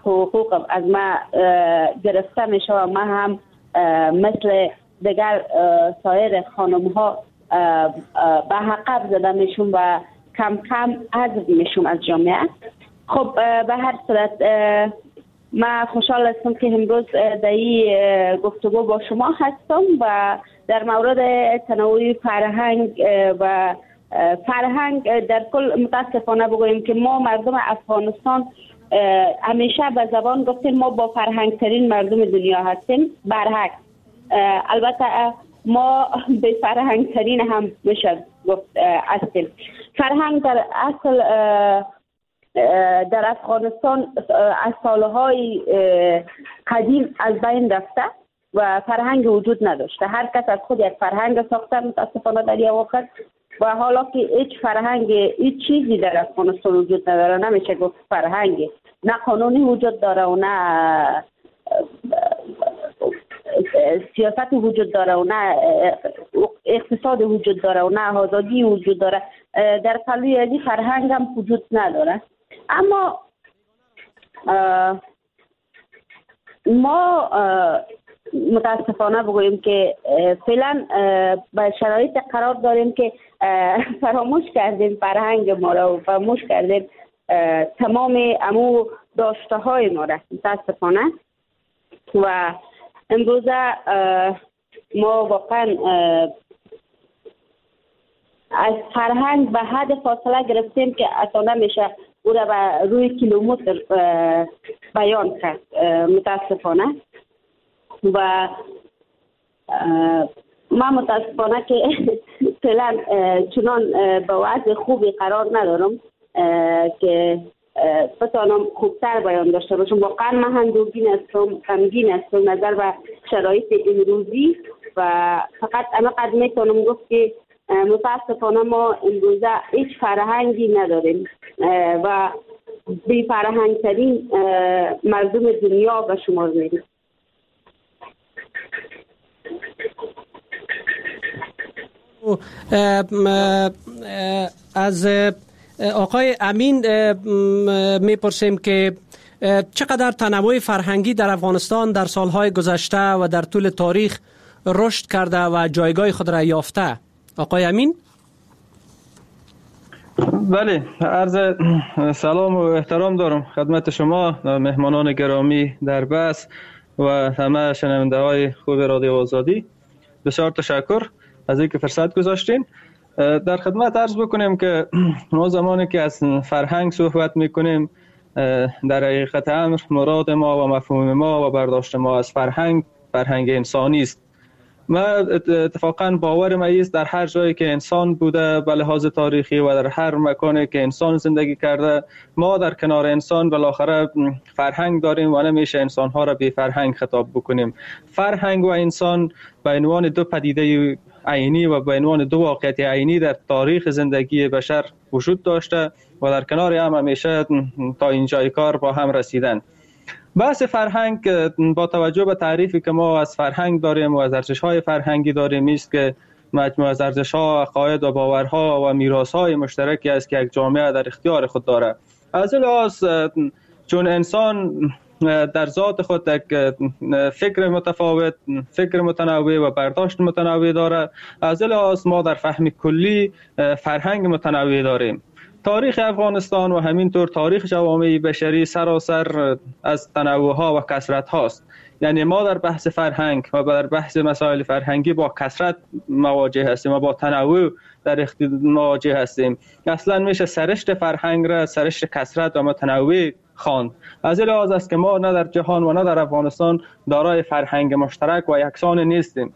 حقوق از ما گرفته میشه و ما هم مثل دیگر سایر خانم ها به حقب زده میشون و کم کم حذف میشون از جامعه. خب به هر صورت ما خوشحال هستم که امروز در این گفتگو با شما هستم و در مورد تنوع فرهنگ و فرهنگ در کل متاسفانه بگوییم که ما مردم افغانستان همیشه به زبان گفتیم ما با فرهنگ ترین مردم دنیا هستیم. برعکس البته ما به فرهنگ ترین هم میشه گفت هستیم. فرهنگ در اصل در افغانستان از سالهای قدیم از بین رفته و فرهنگ وجود نداشته. هر کس از خود یک فرهنگ ساخته متاسفانه در یک وقت و حالا که هیچ فرهنگ هیچ چیزی در افغانستان وجود نداره. نمیشه گفت فرهنگ، نه قانونی وجود داره و نه سیاست وجود داره و نه اقتصاد وجود داره و نه آزادی وجود داره. در پلوی از فرهنگ هم وجود نداره. اما ما متاسفانه بگوییم که فعلا به شرایط قرار داریم که فراموش کردیم فرهنگ ما را و فراموش کردیم تمام امو داشته های ما را متاسفانه. و امروزه ما واقعا از فرهنگ به حد فاصله گرفتیم که اصلا نمیشه او را به روی کیلومتر بیان کرد متاسفانه. و ما متاسفانه که فعلا چنان به وضع خوبی قرار ندارم که بتانم خوبتر بیان داشته باشم. واقعا من اندوهگین هستم، غمگین هستم نظر به شرایط امروزی و فقط اما قد میتونم گفت که متاسفانه ما امروزه هیچ فرهنگی نداریم و بی فرهنگ ترین مردم دنیا به شمار میریم. از آقای امین میپرسیم که چقدر تنوع فرهنگی در افغانستان در سالهای گذشته و در طول تاریخ رشد کرده و جایگاه خود را یافته. آقای امین؟ بله، عرض سلام و احترام دارم خدمت شما مهمانان گرامی در بس و همه شنونده های خوب رادیو آزادی. بسیار تشکر از اینکه فرصت گذاشتین. در خدمت عرض بکنیم که ما زمانی که از فرهنگ صحبت میکنیم در حقیقت امر مراد ما و مفهوم ما و برداشت ما از فرهنگ انسانی است. ما اتفاقا باورم است در هر جایی که انسان بوده به لحاظ تاریخی و در هر مکانی که انسان زندگی کرده ما در کنار انسان بالاخره فرهنگ داریم و نمیشه انسانها را بی فرهنگ خطاب بکنیم. فرهنگ و انسان به عنوان دو پدیده عینی و به عنوان دو واقعیت عینی در تاریخ زندگی بشر وجود داشته و در کنار هم همیشه تا اینجای کار با هم رسیدن. بحث فرهنگ با توجه به تعریفی که ما از فرهنگ داریم و از ارزش‌های فرهنگی داریم است که مجموعه از ارزش‌ها، عقاید و باورها و میراث‌های مشترکی است که یک جامعه در اختیار خود داره. از این لحاظ چون انسان در ذات خود یک فکر متفاوت، فکر متنوع و برداشت متنوع داره، از این لحاظ ما در فهم کلی فرهنگ متنوع داریم. تاریخ افغانستان و همینطور تاریخ جوامع بشری سراسر از تنوع‌ها و کثرت هاست. یعنی ما در بحث فرهنگ و در بحث مسائل فرهنگی با کثرت مواجه هستیم و با تنوع در مواجه هستیم. اصلا میشه سرشت فرهنگ را سرشت کثرت و متنوع خواند. از این لحاظ است که ما نه در جهان و نه در افغانستان دارای فرهنگ مشترک و یکسان نیستیم.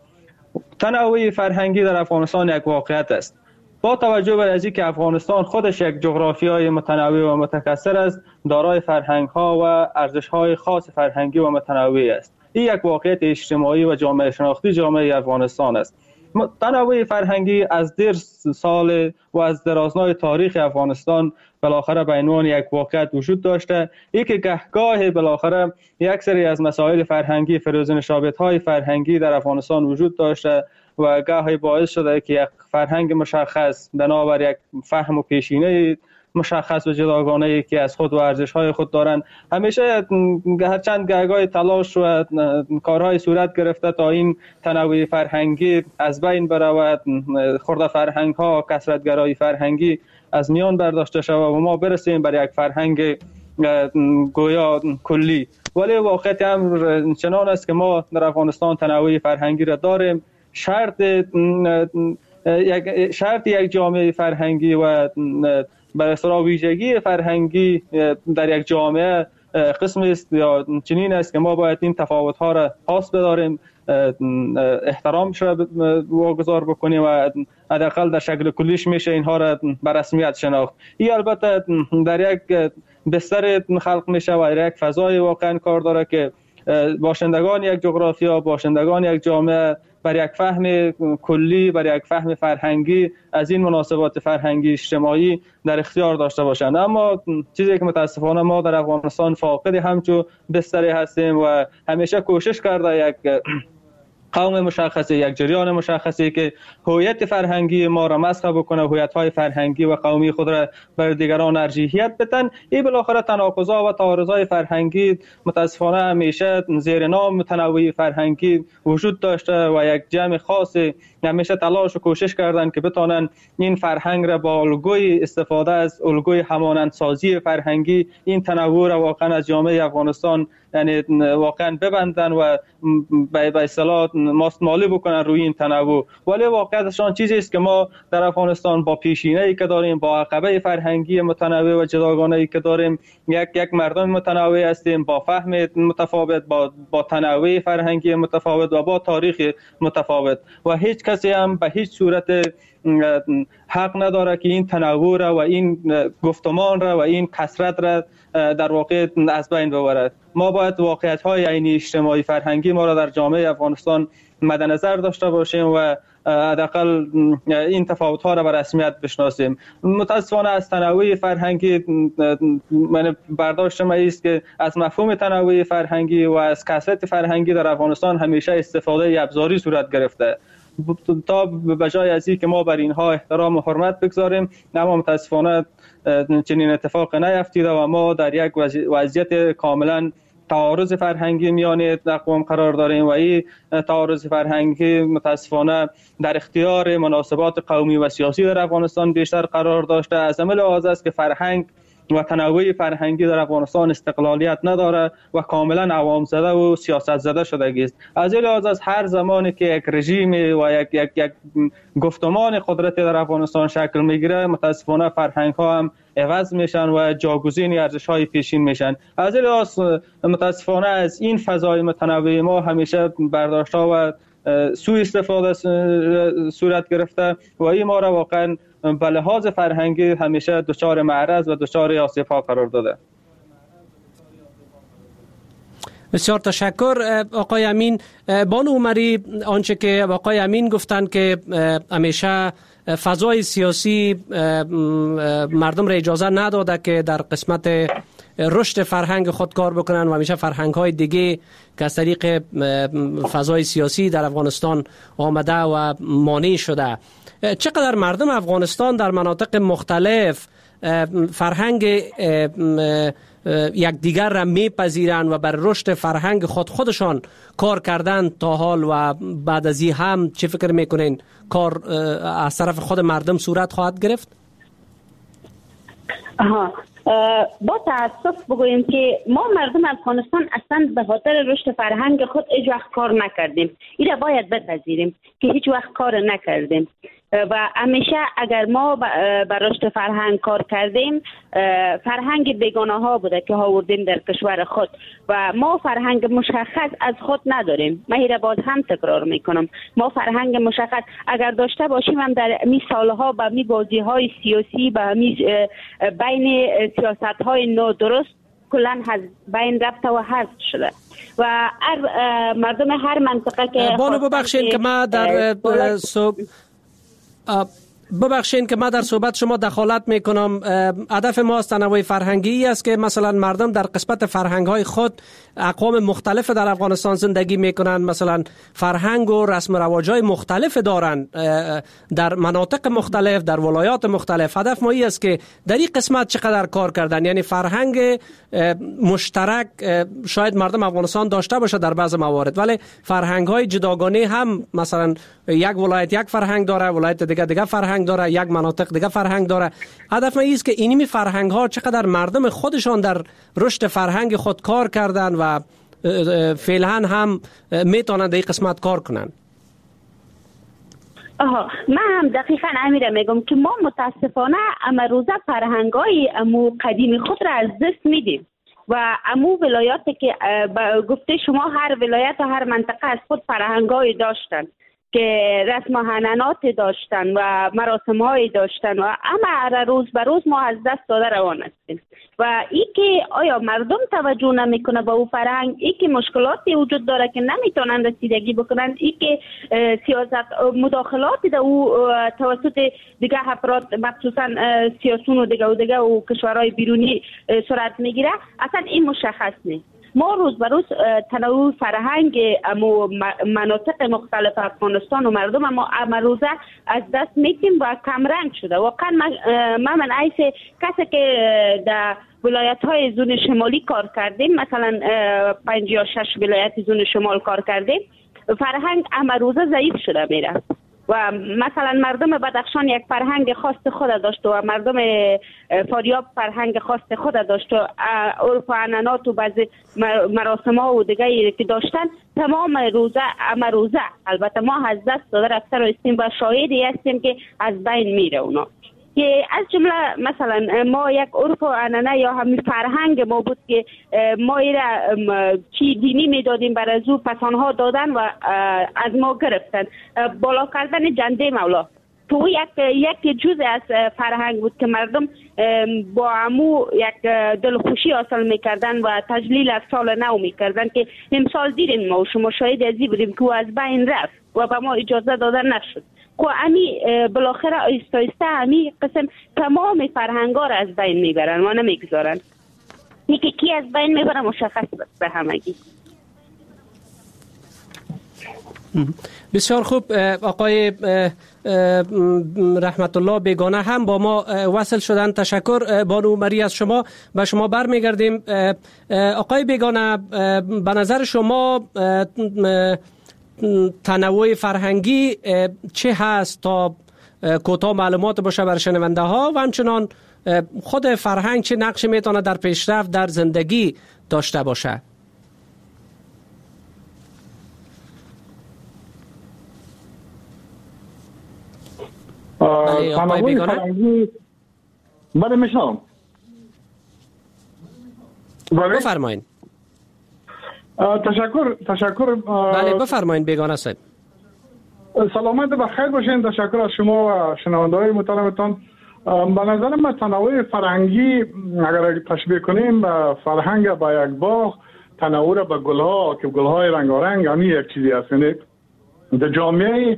تنوع فرهنگی در افغانستان یک واقعیت است. با توجه به اینکه افغانستان خودش یک جغرافیای متنوع و متکثر است، دارای فرهنگ‌ها و ارزش‌های خاص فرهنگی و متنوع است. این یک واقعیت اجتماعی و جامعه شناختی جامعه افغانستان است. تنوع فرهنگی از دیر سال و از درازنای تاریخ افغانستان بالاخره به عنوان یک واقعیت وجود داشته. ای که گهگاه بالاخره یک سری از مسائل فرهنگی فروزنشابت‌های فرهنگی در افغانستان وجود داشته و گاهی باعث شده که یک فرهنگ مشخص بنابر یک فهم و پیشینه مشخص و جداگانه‌ای که از خود و ارزش‌های خود دارند. همیشه هرچند گهگاه تلاش و کارهای صورت گرفته تا این تنوع فرهنگی از بین برود، خرد فرهنگ‌ها، کثرت‌گرایی فرهنگی از میان برداشته شود و ما برسیم بر یک فرهنگ گویا کلی. ولی واقعیت هم چنان است که ما در افغانستان تنوع فرهنگی را داریم. شرط یک جامعه فرهنگی و بر اصطلاح ویژگی فرهنگی در یک جامعه قسم است یا چنین است که ما باید این تفاوت‌ها را پاس بداریم، احترامش را واگذار بکنیم و حداقل در شکل کلیش میشه اینها را به رسمیت شناخت. این البته در یک بستر خلق میشه و در یک فضای واقعا کار داره که باشندگان یک جغرافیا، باشندگان یک جامعه بر یک فهم کلی، بر یک فهم فرهنگی از این مناسبات فرهنگی اجتماعی در اختیار داشته باشند. اما چیزی که متاسفانه ما در افغانستان فاقد همچون بستری هستیم و همیشه کوشش کرده یک قوم مشخصی، یک جریان مشخصی که هویت فرهنگی ما را مسخ بکنه، هویت‌های فرهنگی و قومی خود را بر دیگران ارجحیت بدن. این بالاخره تناقض‌ها و تعارض‌های فرهنگی متاسفانه همیشه زیر نام تنوع فرهنگی وجود داشته و یک جمع خاصی همیشه تلاش و کوشش کردند که بتونن این فرهنگ را با الگوی استفاده از الگوی همانندسازی فرهنگی این تنوع را واقعا از جامعه افغانستان یعنی واقعا ببندن و به اصطلاح مالی بکنن روی این تنوع. ولی واقعیتشان چیزی است که ما در افغانستان با پیشینه‌ای که داریم، با عقبه فرهنگی متنوع و جداگانه‌ای که داریم، یک مردم متنوع هستیم با فهم متفاوت، با تنوع فرهنگی متفاوت و با تاریخ متفاوت و هیچ کسی هم به هیچ صورت حق نداره که این تنوع را و این گفتمان را و این کثرت را در واقع از بین ببرد. ما باید واقعیت‌های عینی اجتماعی فرهنگی ما را در جامعه افغانستان مد نظر داشته باشیم و حداقل این تفاوت‌ها را به رسمیت بشناسیم. متأسفانه از تنوع فرهنگی من برداشت ما است که از مفهوم تنوع فرهنگی و از کثرت فرهنگی در افغانستان همیشه استفاده ابزاری صورت گرفته تا به جای از این که ما بر اینها احترام و حرمت بگذاریم، اما متاسفانه چنین اتفاق نیفتیده و ما در یک وضعیت کاملا تعارض فرهنگی میان اقوام قرار داریم و این تعارض فرهنگی متاسفانه در اختیار مناسبات قومی و سیاسی در افغانستان بیشتر قرار داشته. از همه لحاظ است که فرهنگ و تنوع فرهنگی در افغانستان استقلالیت نداره و کاملا عوام زده و سیاست زده شده است. از این لحاظ هر زمانی که یک رژیم و یک گفتمان قدرتی در افغانستان شکل میگیره، متاسفانه فرهنگ ها هم عوض میشن و جاگزین ارزش های پیشین میشن. از این لحاظ متاسفانه از این فضای متنوع ما همیشه برداشت ها و سوء استفاده صورت گرفته و این ما را واقعا به لحاظ فرهنگی همیشه دچار معرض و دچار آسیب‌ها قرار داده. بسیار تشکر آقای امین. بانو عمری، آنچه که آقای امین گفتند که همیشه فضای سیاسی مردم را اجازه نداده که در قسمت رشد فرهنگ خود کار بکنن و همیشه فرهنگ های دیگه که از طریق فضای سیاسی در افغانستان آمده و مانع شده. چقدر مردم افغانستان در مناطق مختلف فرهنگ یکدیگر را میپذیرند و بر رشد فرهنگ خودشان کار کردن تا حال و بعد از این هم چه فکر میکنین کار از طرف خود مردم صورت خواهد گرفت؟ با تاسف بگوییم که ما مردم افغانستان اصلا به خاطر رشد فرهنگ خود هیچ وقت کار نکردیم. این را باید بپذیریم که هیچ وقت کار نکردیم و همیشه اگر ما بر رشد فرهنگ کار کردیم، فرهنگ بیگانه ها بوده که آوردیم در کشور خود و ما فرهنگ مشخص از خود نداریم. من این باز هم تکرار میکنم، ما فرهنگ مشخص اگر داشته باشیم هم در می سالها با می بازی های سیاسی با می بین سیاست های نادرست کلن بین رفته و حذف شده و مردم هر منطقه که بانو ببخشید که ما در ببخشین که من در صحبت شما دخالت میکنم. هدف ما از تنوع فرهنگی است که مثلا مردم در قسمت فرهنگ های خود اقوام مختلف در افغانستان زندگی میکنن، مثلا فرهنگ و رسم و رواج های مختلف دارن در مناطق مختلف، در ولایات مختلف. هدف ما این است که در این قسمت چقدر کار کردن، یعنی فرهنگ مشترک شاید مردم افغانستان داشته باشه در بعض موارد، ولی فرهنگ های جداگانه هم مثلا یک ولایت یک فرهنگ داره، ولایت دیگه فرهنگ داره، یک مناطق دیگه فرهنگ داره. هدف ما است که اینمی فرهنگ ها چقدر مردم خودشان در رشد فرهنگ خود کار کردن و فعلا هم میتونن در این قسمت کار کنن. من هم دقیقا امیره میگم که ما متاسفانه امروزه فرهنگای قدیم خود را از دست میدیم و امو ولایاتی که گفته شما هر ولایت و هر منطقه از خود فرهنگای داشتن که رسم و حنانات داشتن و مراسم های داشتن و اما روز به روز ما از دست داده روان هستیم و ای که آیا مردم توجه نمیکنه به او فرهنگ، ای که مشکلاتی وجود داره که نمیتونن رسیدگی بکنن، ای که سیاست مداخلاتی در او توسط دیگه افراد مخصوصا سیاسون و دیگه و کشورهای بیرونی صورت میگیره، اصلا این مشخص نیست. ما روز به روز تنوع فرهنگ مناطق مختلف افغانستان و مردم ما امروزه از دست میدیم و کمرنگ شده. واقعا من عیس کسی که در ولایت های زون شمالی کار کردیم، مثلا 5 یا 6 ولایت زون شمال کار کردیم، فرهنگ امروزه ضعیف شده میره و مثلا مردم بدخشان یک فرهنگ خاص خود داشت و مردم فاریاب فرهنگ خاص خود داشت و عرف و عنعنات و بعضی مراسم ها و دیگه که داشتن تمام امروزه البته ما از دست داده رفته هستیم و شاهدی هستیم که از بین میره اونا. که از جمله مثلا ما یک عرف و عنعنه یا همین فرهنگ ما بود که ما ایره چی دینی میدادیم بر از او پسانها دادن و از ما گرفتن، بالا کردن جنده مولا تو یک جزء از فرهنگ بود که مردم با عمو یک دلخوشی حاصل میکردن و تجلیل از سال نو میکردن که امسال دیدیم ما و شما شاهد ازی بودیم که از بین رفت و به ما اجازه دادن نشد که امی بالاخره آیسته آیسته امی قسم تمام فرهنگا را از بین میبرن و نمیگذارن. یکی کی از بین میبرن مشخص به همگی. بسیار خوب. آقای رحمت الله بیگانه هم با ما وصل شدن. تشکر بانو مری از شما. به شما برمیگردیم. آقای بیگانه، به نظر شما تنوع فرهنگی چه هست تا کوتاه معلومات باشه بر شنونده ها و همچنان خود فرهنگ چه نقشی میتونه در پیشرفت در زندگی داشته باشه؟ تنوع فرهنگی بله میشنم. بفرمایین. تشکر. بله بفرمایین بیگانه صاحب. سلامت و خیر باشین. تشکر از شما و شنونده های محترمتان. به نظر من تنوع فرهنگی اگر تشبیه کنیم به فرهنگ با یک باغ، تنوع به گلها که گلهای رنگارنگ همین یک چیزی هست. یعنی در جامعه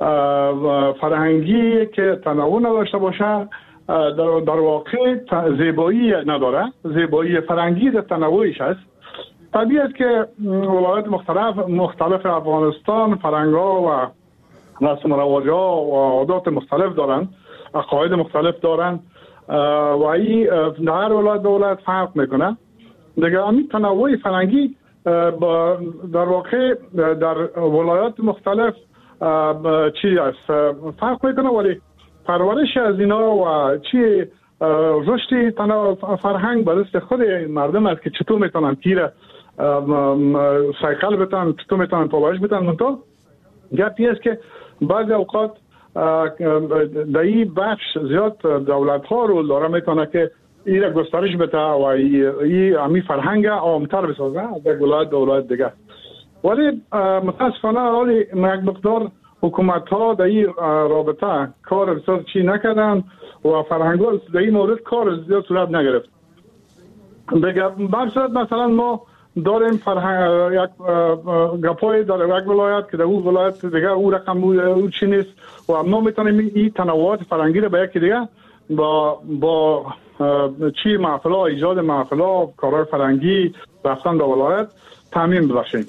فرهنگی که تنوع نداشته باشه در واقع زیبایی نداره. زیبایی فرهنگی در تنوعش هست. طبیعی است که ولایات مختلف افغانستان فرهنگ‌ها و رسم و رواج‌ها و عادات مختلف دارند، عقاید مختلف دارند و این در هر ولایت فرق میکنه. دیگه همین تنوع فرهنگی در واقع در ولایات مختلف چی است فرق میکنه، ولی پرورش از اینا و چی رشد تنوع فرهنگ به دست خود مردم است که چطور میتونن تیره سایکل بتن، چطور میتونن پاورش بتن. تو گپی است که بعضی اوقات در این بخش زیاد دولت ها رو داره میتونه که این را گسترش بده و این همی فرهنگ عامتر بسازه در ولایت دیگه. ولی متاسفانه حالی یک مقدار حکومت ها در این رابطه کار بسیار چی نکردن و فرهنگ ها در این مورد کار زیاد صورت نگرفت. بگم برصورت مثلا ما داریم فرهنگ یک گپای داره یک ولایت که در اون ولایت دیگه او رقم او چی نیست و ما میتونیم این تنوعات فرهنگی رو به یکی دیگه با چی محفلا، ایجاد محفلا، کارهای فرهنگی، رفتن به ولایت تامین ببخشیم.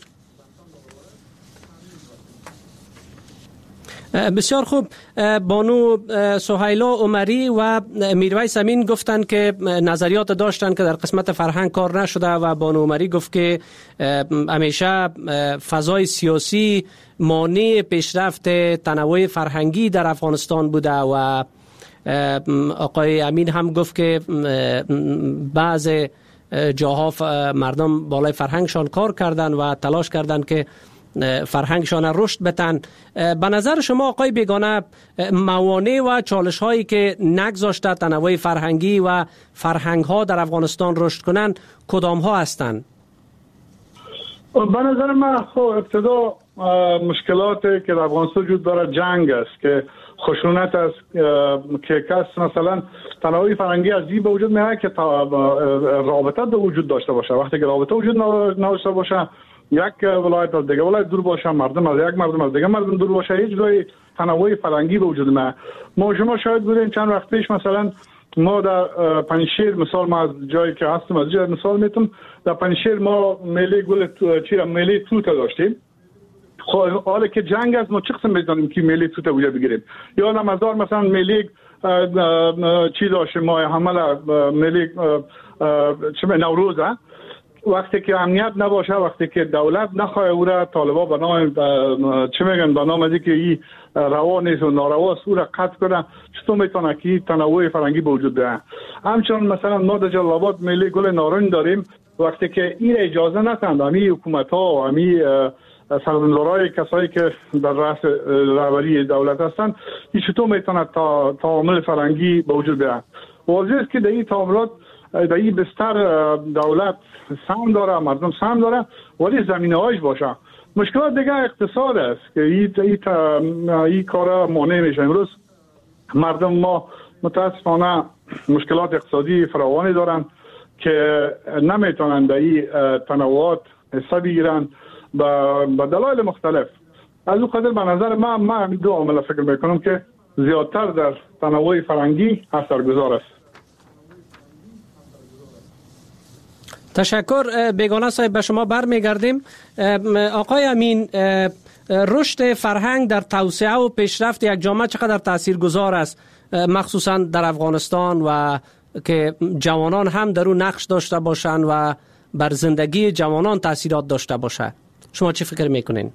بسیار خوب. بانو سهیلا عمری و میرویس امین گفتند که نظریات داشتند که در قسمت فرهنگ کار نشده و بانو عمری گفت که همیشه فضای سیاسی مانع پیشرفت تنوع فرهنگی در افغانستان بوده و آقای امین هم گفت که بعض جاها مردم بالای فرهنگشان کار کردند و تلاش کردند که فرهنگشان رشد بتن. به نظر شما آقای بیگانه موانع و چالش هایی که نگذاشته تنوع فرهنگی و فرهنگ ها در افغانستان رشد کنند کدام ها هستند؟ به نظر من ابتدا مشکلاتی که در افغانستان وجود داره جنگ است که خشونت است که کس مثلا تنوع فرهنگی از این به وجود میاد که رابطه به وجود داشته باشه. وقتی که رابطه وجود نداشته باشه، یک ولایت از دیگه ولایت دور باشه، مردم از یک مردم از دیگه مردم دور باشه، هیچ جای تنوع فرهنگی به وجود میاد. ما شما شاید بودین چند وقت پیش مثلا ما در پنجشیر مثال، ما از جایی که هستم از جای مثال میتونم، در پنجشیر ما میله گل میله توت داشتیم. خب حالا که جنگ است ما چه قسم میتونیم که میله توت اونجا بگیریم؟ یا نمازار مثلا میله چی داشتیم ما حمله میله چه نوروز وقتی که امنیت نباشه، وقتی که دولت نخواه او را طالبا به نام چه میگن به نام از اینکه این روا نیست و نارواست او را قطع کنه، چطور میتونه که تنوع فرهنگی به وجود بیاد؟ همچنان مثلا ما در جلال آباد میله گل نارنج داریم، وقتی که این اجازه ندن همین حکومت ها و همین سرمایه‌دارای کسایی که در رأس رهبری دولت هستند، این چطور میتونه تعامل فرهنگی به وجود بیاد؟ واضح است که در این تعاملات در این بستر دولت سهم داره، مردم سهم داره، ولی زمینه‌هایش باشه. مشکلات دیگه اقتصاد است که این کارا مانع میشه. امروز مردم ما متاسفانه مشکلات اقتصادی فراوانی دارن که نمیتونن در این تنوعات حصه بگیرن به دلایل مختلف. از اون خاطر به نظر من دو عامل فکر میکنم که زیادتر در تنوع فرهنگی اثرگذار است. تشکر. بیگانه صاحب به شما برمیگردیم. آقای امین، رشد فرهنگ در توسعه و پیشرفت یک جامعه چقدر تاثیرگذار است، مخصوصا در افغانستان و که جوانان هم در اون نقش داشته باشند و بر زندگی جوانان تاثیرات داشته باشه؟ شما چی فکر میکنین؟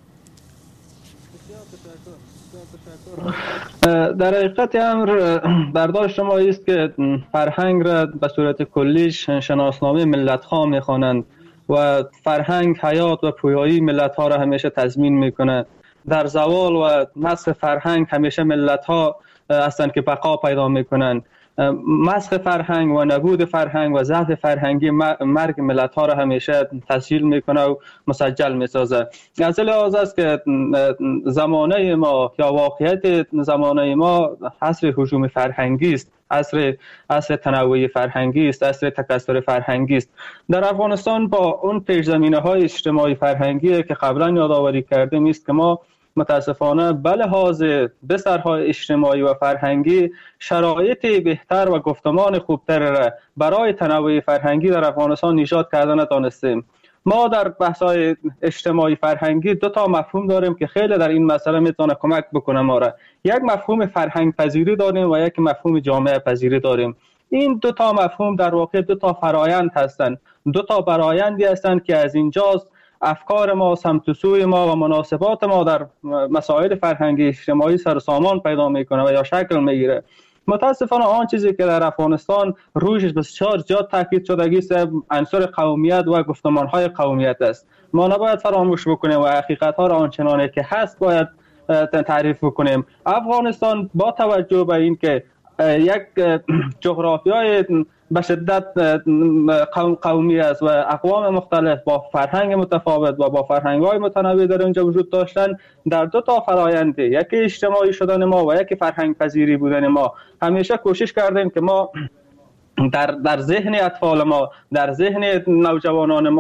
در حقیقت امر برداشت شما است که فرهنگ را به صورت کلیش شناسنامه ملت ها میخوانند و فرهنگ حیات و پویایی ملت ها را همیشه تضمین میکنه. در زوال و نسخ فرهنگ همیشه ملت ها هستند که بقا پیدا میکنند. مسخ فرهنگ و نبود فرهنگ و ضعف فرهنگی مرگ ملت ها را همیشه تسجیل میکنه و مسجل میسازه. از لحاظ است که زمانه ما یا واقعیت زمانه ما عصر هجوم فرهنگی است، عصر تنوع فرهنگی است، عصر تکثر فرهنگی است. در افغانستان با اون پیش‌زمینه های اجتماعی فرهنگی که قبلا یادآوری کردیم است که ما متاسفانه به لحاظ بسترهای اجتماعی و فرهنگی شرایط بهتر و گفتمان خوبتر را برای تنوع فرهنگی در افغانستان ایجاد کرده نتانستیم. ما در بحث‌های اجتماعی فرهنگی دو تا مفهوم داریم که خیلی در این مسئله میتونه کمک بکنه ما را. یک مفهوم فرهنگ پذیری داریم و یک مفهوم جامعه پذیری داریم. این دو تا مفهوم در واقع دو تا فرایند هستند، دو تا برآیندی هستند که از اینجاست افکار ما، سمت و سوی ما و مناسبات ما در مسائل فرهنگی اجتماعی سر سامان پیدا میکنه و یا شکل میگیره. متاسفانه آن چیزی که در افغانستان رویش بسیار زیاد تاکید شدگی است عنصر قومیت و گفتمانهای قومیت است. ما نباید فراموش بکنیم و حقیقت‌ها را آنچنانی که هست باید تعریف بکنیم. افغانستان با توجه به این که یک جغرافیای به شدت قومی است و اقوام مختلف با فرهنگ متفاوت و با فرهنگ‌های متنوع در اینجا وجود داشتن، در دو تا فرآیند، یکی اجتماعی شدن ما و یکی فرهنگ پذیری بودن ما، همیشه کوشش کردیم که ما در ذهن اطفال ما، در ذهن نوجوانان ما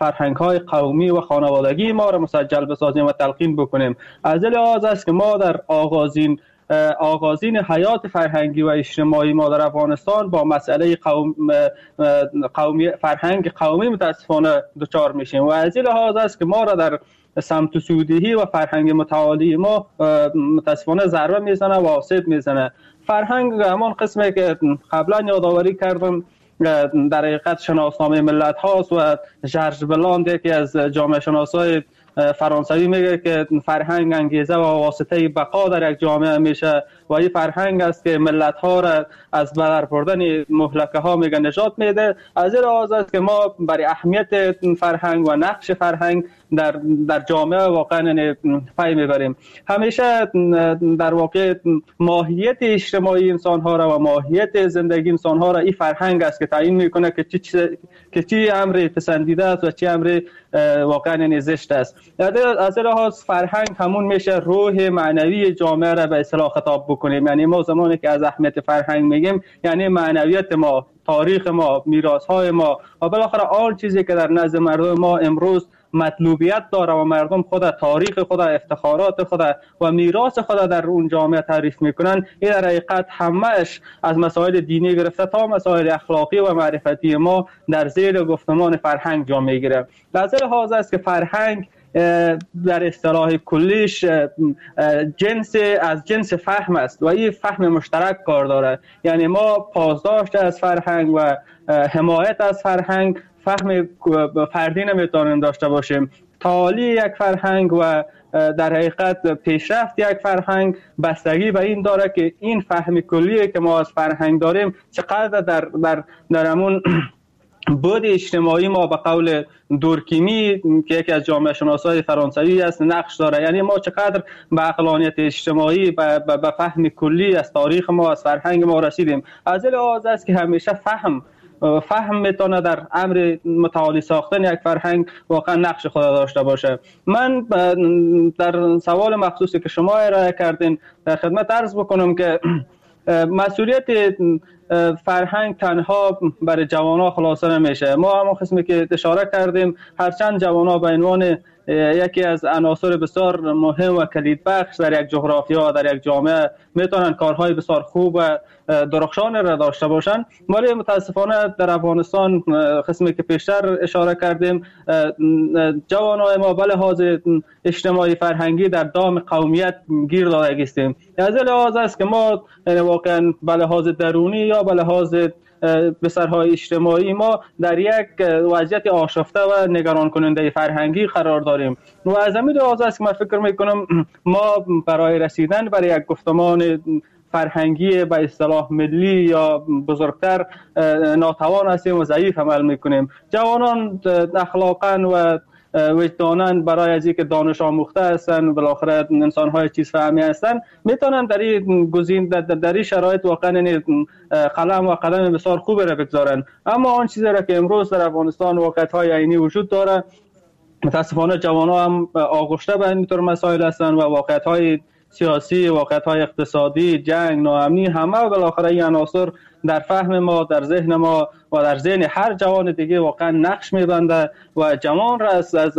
فرهنگ‌های قومی و خانوادگی ما را مسجل بسازیم و تلقین بکنیم. از این لحاظ است که ما در آغازین حیات فرهنگی و اجتماعی ما در افغانستان با مسئله فرهنگ قومی متاسفانه دچار میشیم و از این لحاظ است که ما را در سمت سودی و فرهنگ متعالی ما متاسفانه ضربه میزنه و آسیب میزنه. فرهنگ همان قسمی که قبلا یادآوری کردم در حقیقت شناسنامه ملت هاست و ژرژ بلاند یکی از جامعه شناسای فرانسوی میگه که فرهنگ انگیزه و واسطه بقا در یک جامعه میشه و این فرهنگ است که ملت ها را از بدر بردن مهلکه ها میگه نجات میده. از این لحاظ است که ما برای اهمیت فرهنگ و نقش فرهنگ در جامعه واقعا پی میبریم. همیشه در واقع ماهیت اجتماعی انسان ها را و ماهیت زندگی انسان ها را این فرهنگ است که تعیین میکنه که چی امر پسندیده است و چی امر واقعا زشت است. از این لحاظ فرهنگ همون میشه روح معنوی جامعه را به اصطلاح خطاب بکنیم. یعنی ما زمانی که از اهمیت فرهنگ میگیم یعنی معنویت ما، تاریخ ما، میراث های ما و بالاخره آن چیزی که در نزد مردم ما امروز مطلوبیت داره و مردم خود تاریخ خود، افتخارات خود و میراث خود در اون جامعه تعریف میکنن. این در حقیقت همهش از مسائل دینی گرفته تا مسائل اخلاقی و معرفتی ما در زیر گفتمان فرهنگ جا میگیره. از این لحاظ است که فرهنگ در اصطلاح کلیش از جنس فهم است و این فهم مشترک کار داره. یعنی ما پاسداشت از فرهنگ و حمایت از فرهنگ فهم فردی نمیتونیم داشته باشیم. تعالی یک فرهنگ و در حقیقت پیشرفت یک فرهنگ بستگی به این داره که این فهم کلی که ما از فرهنگ داریم چقدر در همون بود اجتماعی ما به قول دورکیمی که یکی از جامعه شناسای فرانسوی است نقش داره. یعنی ما چقدر به عقلانیت اجتماعی به فهم کلی از تاریخ ما، از فرهنگ ما رسیدیم. از این لحاظ است که همیشه فهم میتونه در امر متعالی ساختن یک فرهنگ واقعا نقش خود داشته باشه. من در سوال مخصوصی که شما ارائه کردین در خدمت عرض بکنم که مسئولیت فرهنگ تنها برای جوانان خلاصه نمیشه. ما هم قسمی که اشاره کردیم هرچند جوانان به عنوان یکی از عناصر بسیار مهم و کلیدبخش در یک جغرافیا در یک جامعه میتونن کارهای بسیار خوب و درخشان را داشته باشن، ولی متاسفانه در افغانستان قسمی که پیشتر اشاره کردیم جوانان ما به لحاظ اجتماعی فرهنگی در دام قومیت گیر داده هستیم. از این لحاظ است که ما واقعا به لحاظ درونی یا به لحاظ بسرهای اجتماعی ما در یک وضعیت آشفته و نگران کننده فرهنگی قرار داریم و از همین لحاظ است که من فکر میکنم ما برای رسیدن برای یک گفتمان فرهنگی به اصطلاح ملی یا بزرگتر ناتوان هستیم و ضعیف عمل میکنیم. جوانان اخلاقا و وجدانن برای از اینکه دانش آموخته هستن و بالاخره انسان‌های چیز فهمی هستن میتونن در این شرایط واقعا قلم و قدم بسیار خوبی را بگذارن. اما آن چیزی را که امروز در افغانستان واقعیت‌های عینی وجود داره متاسفانه جوانان هم آغشته به اینطور مسائل هستن و واقعیت‌های سیاسی، واقعیت‌های اقتصادی، جنگ، ناامنی همه بالاخره این عناصر در فهم ما، در ذهن ما و در ذهن هر جوان دیگه واقعا نقش می‌بنده و جوان را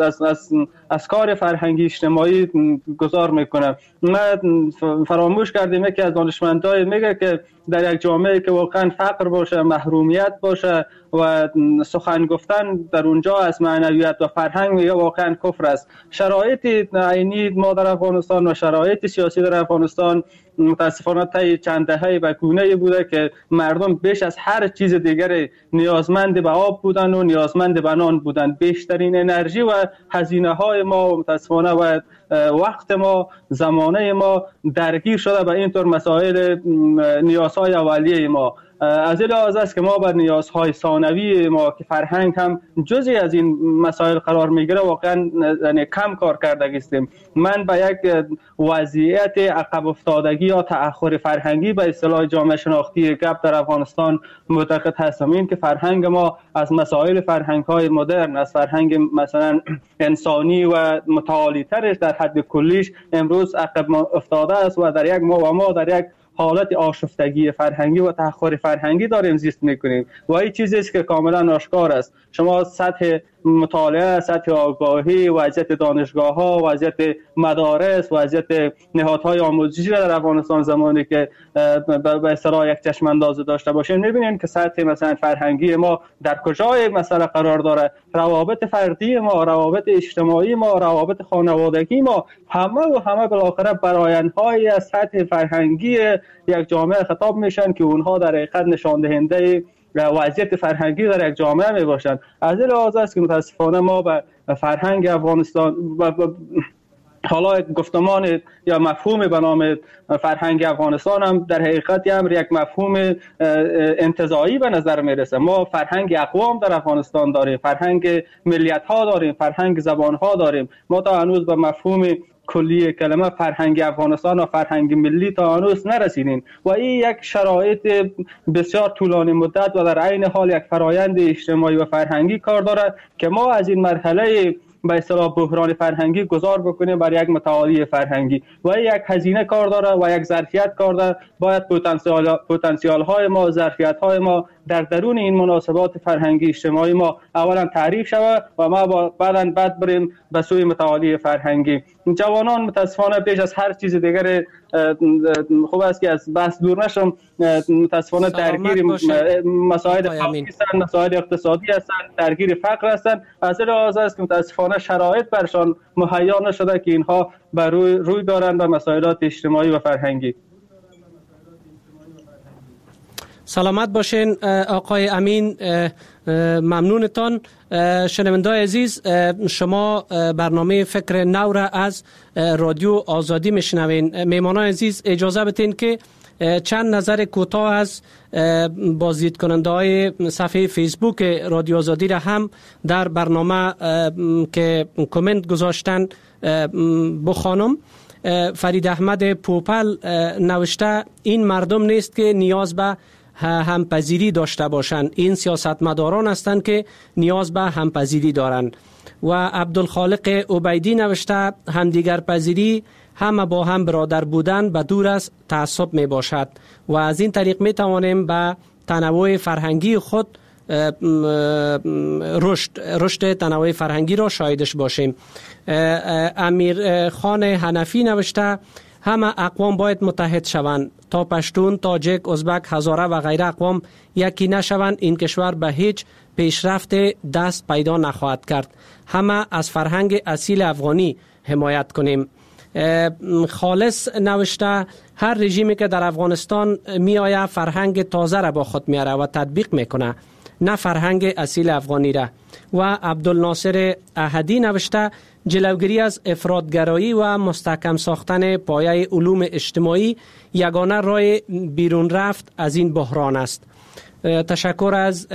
از کار فرهنگی اجتماعی گذار میکنه. من فراموش کردیم یکی از دانشمندان میگه که در یک جامعه که واقعا فقر باشه، محرومیت باشه و سخن گفتن در اونجا از معنویت و فرهنگ میگه واقعا کفر است. شرایط عینی ما در افغانستان و شرایط سیاسی در افغانستان متاسفانه طی چند دهه به گونه‌ای بوده که مردم بیش از هر چیز دیگری نیازمند به آب بودن و نیازمند به نان بودن. بیشترین انرژی و هزینه های ما متاسفانه و وقت ما، زمانه ما درگیر شده به اینطور مسائل نیازهای اولیه ما. از این لحاظ است که ما بر نیازهای ثانوی ما که فرهنگ هم جزئی از این مسائل قرار میگیره واقعا کم کار کرده هستیم. من به یک وضعیت عقب افتادگی یا تأخر فرهنگی به اصطلاح جامعه شناختی گپ در افغانستان معتقد هستم. این که فرهنگ ما از مسائل فرهنگ های مدرن، از فرهنگ مثلا انسانی و متعالی ترش در حد کلیش امروز عقب افتاده است و در یک ما در یک حالت آشفتگی فرهنگی و تأخر فرهنگی داریم زیست میکنیم و این چیزی است که کاملا آشکار است. شما سطح مطالعه، سطح آگاهی، وضعیت دانشگاه‌ها، وضعیت مدارس، وضعیت نهادهای آموزشی در افغانستان زمانی که به اصطلاح یک چشم اندازی داشته باشین می‌بینین که سطح مثلا فرهنگی ما در کجای مسئله قرار داره، روابط فردی ما، روابط اجتماعی ما، روابط خانوادگی ما، همه بالاخره برآیندهایی از سطح فرهنگی یک جامعه خطاب میشن که اونها در حقیقت نشان دهنده وضعیت فرهنگی در یک جامعه می باشند. از این لحاظ است که متاسفانه ما به فرهنگ افغانستان حالا گفتمان یا مفهوم به نام فرهنگ افغانستان هم در حقیقت هم یک مفهوم انتزاعی به نظر میرسه. ما فرهنگ اقوام در افغانستان داریم، فرهنگ ملیت ها داریم، فرهنگ زبان ها داریم. ما تا هنوز به مفهوم کلی کلمه فرهنگ افغانستان و فرهنگ ملی تا هنوز نرسیدیم و این یک شرایط بسیار طولانی مدت و در عین حال یک فرایند اجتماعی و فرهنگی کار دارد که ما از این مرحله به اصطلاح بحران فرهنگی گذار بکنیم بر یک متعالی فرهنگی و یک هزینه کار داره و یک ظرفیت کار داره. باید پتانسیال های ما، ظرفیت های ما در درون این مناسبات فرهنگی اجتماعی ما اولا تعریف شود و ما بعد بریم به سوی متعالی فرهنگی. جوانان متاسفانه بیش از هر چیز دیگر خوب است که از بحث دور نشم، متاسفانه درگیر مسائل فقری هستند، مسائل اقتصادی هستند، درگیر فقر هستند. از این لحاظ است که متاسفانه شرایط برشان مهیا نشده که اینها بر روی دارند به مسائلات اجتماعی و فرهنگی. سلامت باشین آقای امین، ممنونتان. شنونده‌های عزیز، شما برنامه فکر نو را از رادیو آزادی میشنوین. میهمانان عزیز اجازه بدین که چند نظر کوتاه از بازدید کننده های صفحه فیسبوک رادیو آزادی را هم در برنامه که کامنت گذاشتن بخوانم. فرید احمد پوپل نوشته این مردم نیست که نیاز به همپذیری داشته باشند، این سیاستمداران هستند که نیاز به همپذیری دارند. و عبدالخالق عبیدی نوشته همدیگر پذیری همه با هم برادر بودن به دور از تعصب می باشد و از این طریق می توانیم به تنوع فرهنگی خود رشد تنوع فرهنگی را شاهدش باشیم. امیر خان حنفی نوشته همه اقوام باید متحد شوند تا پشتون، تاجک، ازبک، هزاره و غیره اقوام یکی نشوند. این کشور به هیچ پیشرفت دست پیدا نخواهد کرد. همه از فرهنگ اصیل افغانی حمایت کنیم. خالص نوشته هر رژیمی که در افغانستان می آید فرهنگ تازه را با خود میاره و تطبیق میکنه، نه فرهنگ اصیل افغانی را. و عبدالناصر احدی نوشته جلوگیری از افراطگرایی و مستحکم ساختن پایه علوم اجتماعی یگانه راه بیرون رفت از این بحران است. تشکر از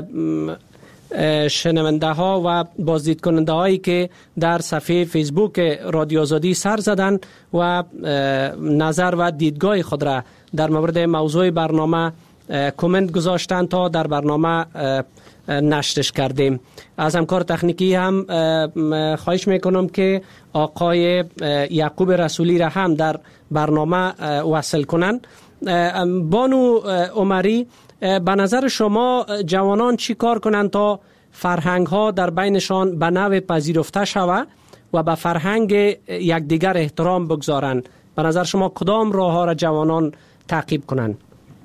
شنونده ها و بازدید کننده هایی که در صفحه فیسبوک رادیو آزادی سر زدن و نظر و دیدگاه خود را در مورد موضوع برنامه کامنت گذاشتن تا در برنامه نشرش کردیم. از همکار تکنیکی هم خواهش میکنم که آقای یعقوب رسولی را هم در برنامه وصل کنن. بانو عمری، به نظر شما جوانان چی کار کنند تا فرهنگ ها در بینشان به نوع پذیرفته شود و به فرهنگ یکدیگر احترام بگذارند؟ به نظر شما کدام راه ها را جوانان تعقیب کنند؟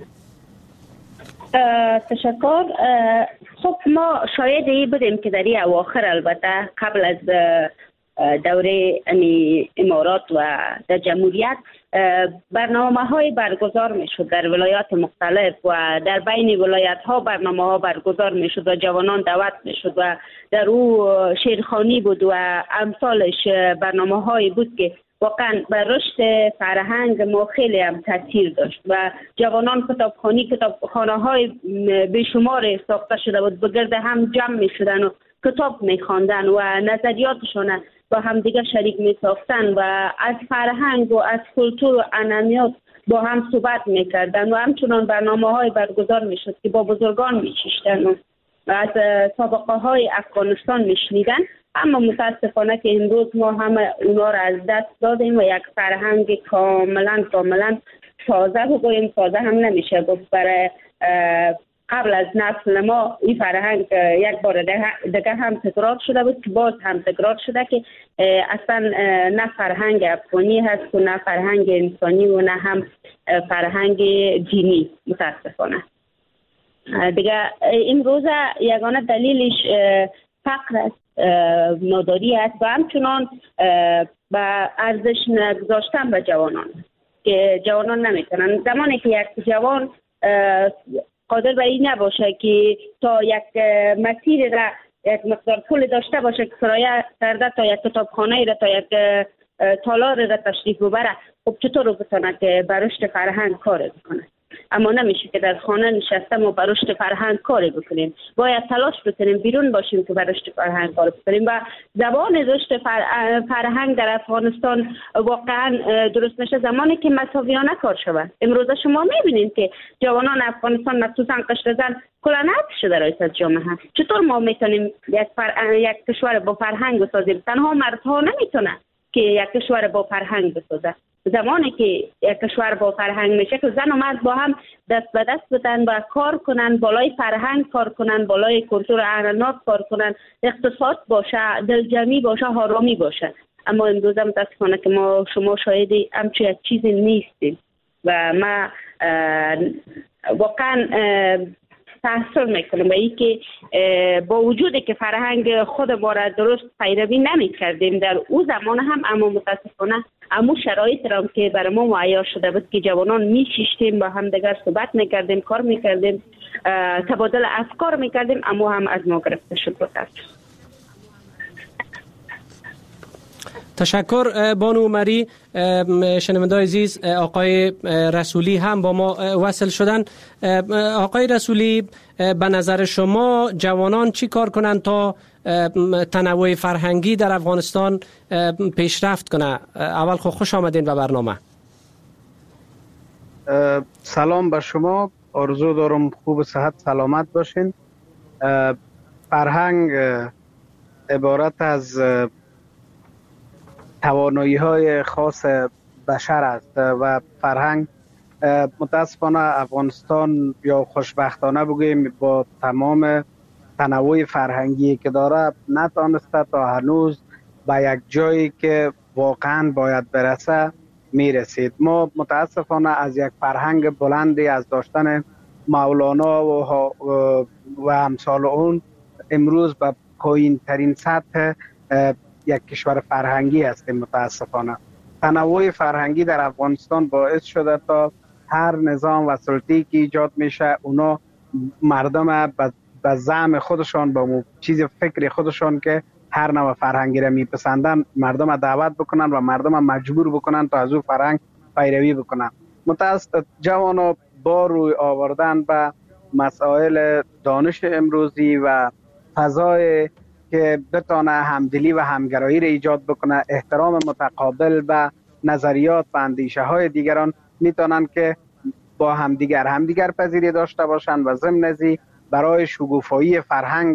تشکر. خب ما شاید ای بودیم که در این اواخر البته قبل از دوره امارات و در جمهوریت برنامه های برگزار می شد در ولایات مختلف و در بین ولایت ها برنامه ها برگزار می شد و جوانان دعوت می شد و در او شیرخوانی بود و امثالش برنامه هایی بود که واقعا بر رشد فرهنگ ما خیلی هم تاثیر داشت و جوانان کتابخانه های بیشمار ساخته شده بود، بگرد هم جمع می شدن و کتاب می خواندن و نظریاتشون با هم دیگه شریک می ساختن و از فرهنگ و از کلتور و عنعنات با هم صحبت می کردن و همچنان برنامه های برگزار می شد که با بزرگان می شیشتن و از سابقه های افغانستان می شنیدن. اما متاسفانه که امروز ما همه اونا را از دست دادیم و یک فرهنگ کاملا تازه بگوییم، تازه هم نمیشه گفت، برای قبل از نسل ما این فرهنگ یک بار دیگه هم تکرار شده بود که باز هم تکرار شده که اصلا نه فرهنگ افغانی هست و نه فرهنگ انسانی و نه هم فرهنگ دینی متاسفانه. دیگه این روز یگانه دلیلش فقر است، ناداری است و همچنان به ارزش نگذاشتن به جوانان که جوانان نمیتونن. زمانی که یک جوان قادر به این نباشه که تا یک مسیر را یک مقدار پول داشته باشه که کرایه کرده تا یک کتابخانه را تا یک تالار را تشریف ببره، خب چطور بتونه که به رشد فرهنگ کار بکنه؟ اما نمیشه که در خانه نشسته ما به رشد فرهنگ کار بکنیم. باید تلاش بکنیم بیرون باشیم که به رشد فرهنگ کار بکنیم و زبان رشد فرهنگ در افغانستان واقعا درست نشه زمانی که مساویانه کار شود. امروز شما میبینید که جوانان افغانستان مخصوصا قشر زن کلانت شده رئیس جامعه. چطور ما میتونیم یک کشور با فرهنگ بسازیم؟ تنها مردها نمیتونه که یک کشور با فرهنگ بسازه. زمانی که یک کشور با فرهنگ میشه که زن و مرد با هم دست به دست بدن و کار کنن، بالای فرهنگ کار کنن، بالای کلتور اعناق کار کنن، اقتصاد باشه، دلجمعی باشه، آرامی باشه. اما امروز متاسفانه که شما شاهدی همچین یک چیزی نیستیم و ما واقعا تحصیل میکنم به این که با وجودی که فرهنگ خود ما را درست پیروی نمی کردیم در او زمان هم، اما متاسفانه امو شرایط را که برای ما معیار شده بود که جوانان میشیشتیم با هم دیگر صحبت میکردیم، کار میکردیم، تبادل افکار میکردیم، اما هم از ما گرفته شد. تشکر بانو عمری. شنونده‌های عزیز، آقای رسولی هم با ما وصل شدن. آقای رسولی، به نظر شما جوانان چی کار کنند تا تنوع فرهنگی در افغانستان پیشرفت کنه؟ اول خوش آمدین به برنامه. سلام به شما، آرزو دارم خوب صحت سلامت باشین. فرهنگ عبارت از توانایی های خاص بشر است و فرهنگ متاسفانه افغانستان یا خوشبختانه بگوییم با تمام تنوع فرهنگی که داره نتانسته تا هنوز به یک جایی که واقعا باید برسه میرسید. ما متاسفانه از یک فرهنگ بلندی از داشتن مولانا و امثال اون امروز به پایین ترین سطح یک کشور فرهنگی هستیم. متاسفانه تنوع فرهنگی در افغانستان باعث شده تا هر نظام و سلطه‌ای که ایجاد میشه اونا مردم به زعم خودشان با چیز فکر خودشان که هر نوع فرهنگی را میپسندن مردم دعوت بکنن و مردم مجبور بکنن تا از او فرهنگ پیروی بکنن. متاسف جوانا با روی آوردن به مسائل دانش امروزی و فضای که بتانه همدلی و همگرایی را ایجاد بکنه، احترام متقابل و نظریات و اندیشه های دیگران، میتونن که با همدیگر پذیری داشته باشند و ضمن ازی برای شکوفایی فرهنگ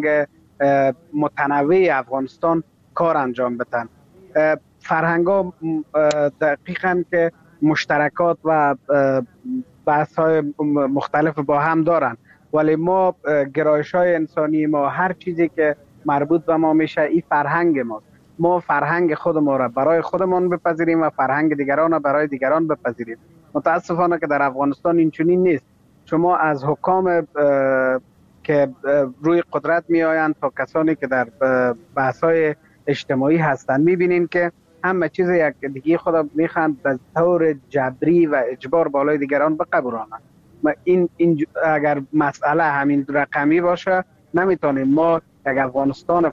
متنوع افغانستان کار انجام بدن. فرهنگ ها دقیقاً که مشترکات و بحث های مختلف با هم دارن، ولی ما گرایش های انسانی ما هر چیزی که مربوط به ما میشه این فرهنگ ماست. ما فرهنگ خود ما را برای خودمان بپذیریم و فرهنگ دیگران را برای دیگران بپذیریم. متاسفانه که در افغانستان این چنین نیست. شما از حکام که روی قدرت می آیند تا کسانی که در بحث‌های اجتماعی هستند میبینین که همه چیز یک دیگه خود میخوان به طور جبری و اجبار بالای دیگران بقبولانند. این اگر مسئله همین رقمی باشه نمیتونیم ما یک افغانستان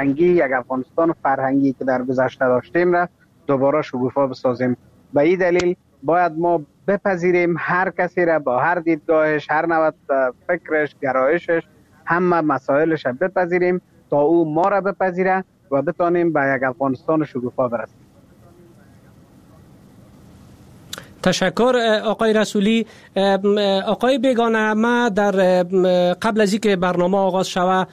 فرهنگی که در گذشته داشتیم را دوباره شکوفا بسازیم. به این دلیل باید ما بپذیریم هر کسی را با هر دیدگاهش، هر نوع فکرش، گرایشش، همه مسائلش را بپذیریم تا او ما را بپذیره و بتانیم به یک افغانستان شکوفا برسیم. تشکر آقای رسولی. آقای بیگانه، ما در قبل از اینکه برنامه آغاز شود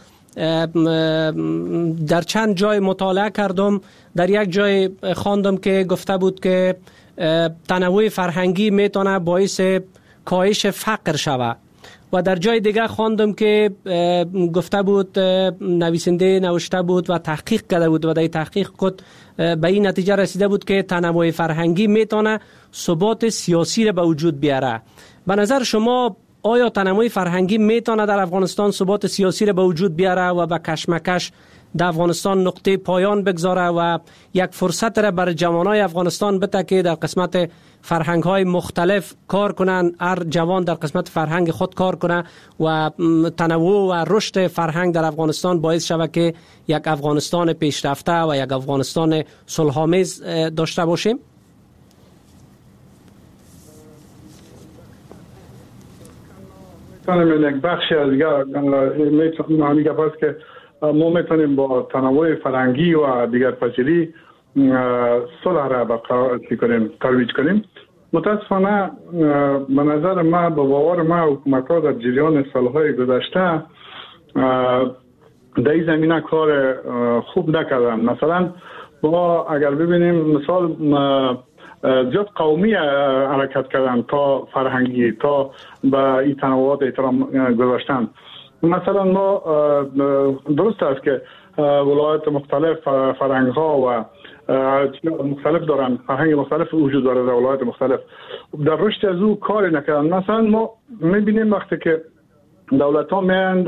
در چند جای مطالعه کردم. در یک جای خواندم که گفته بود که تنوع فرهنگی میتونه باعث کاهش فقر شود و در جای دیگه خواندم که گفته بود، نویسنده نوشته بود و تحقیق کرده بود و در تحقیق خود به این نتیجه رسیده بود که تنوع فرهنگی میتونه ثبات سیاسی را به وجود بیاره. به نظر شما آیا تنوع فرهنگی میتونه در افغانستان ثبات سیاسی را به وجود بیاره و به کشمکش در افغانستان نقطه پایان بگذاره و یک فرصت را بر جوانای افغانستان بده که در قسمت فرهنگ های مختلف کار کنن، هر جوان در قسمت فرهنگ خود کار کنه و تنوع و رشد فرهنگ در افغانستان باعث شود که یک افغانستان پیشرفته و یک افغانستان صلح‌آمیز داشته باشیم؟ یک بخشی از دیگر پس که ما میتونیم با تنوع فرهنگی و دیگر پذیری صلح را ترویج کنیم. متاسفانه به نظر ما، به باور ما، حکومت‌ها در جریان سالهای گذشته در این زمینه کار خوب نکردن. مثلا با اگر ببینیم مثال زیاد قومی حرکت کردن تا فرهنگی، تا به این تنوعات احترام گذاشتن. مثلا ما درست است که ولایت مختلف فرهنگ ها و مختلف دارن، فرهنگ مختلف وجود داره در ولایت مختلف، در رشد از او کاری نکردن. مثلا ما میبینیم وقتی که دولت ها میاند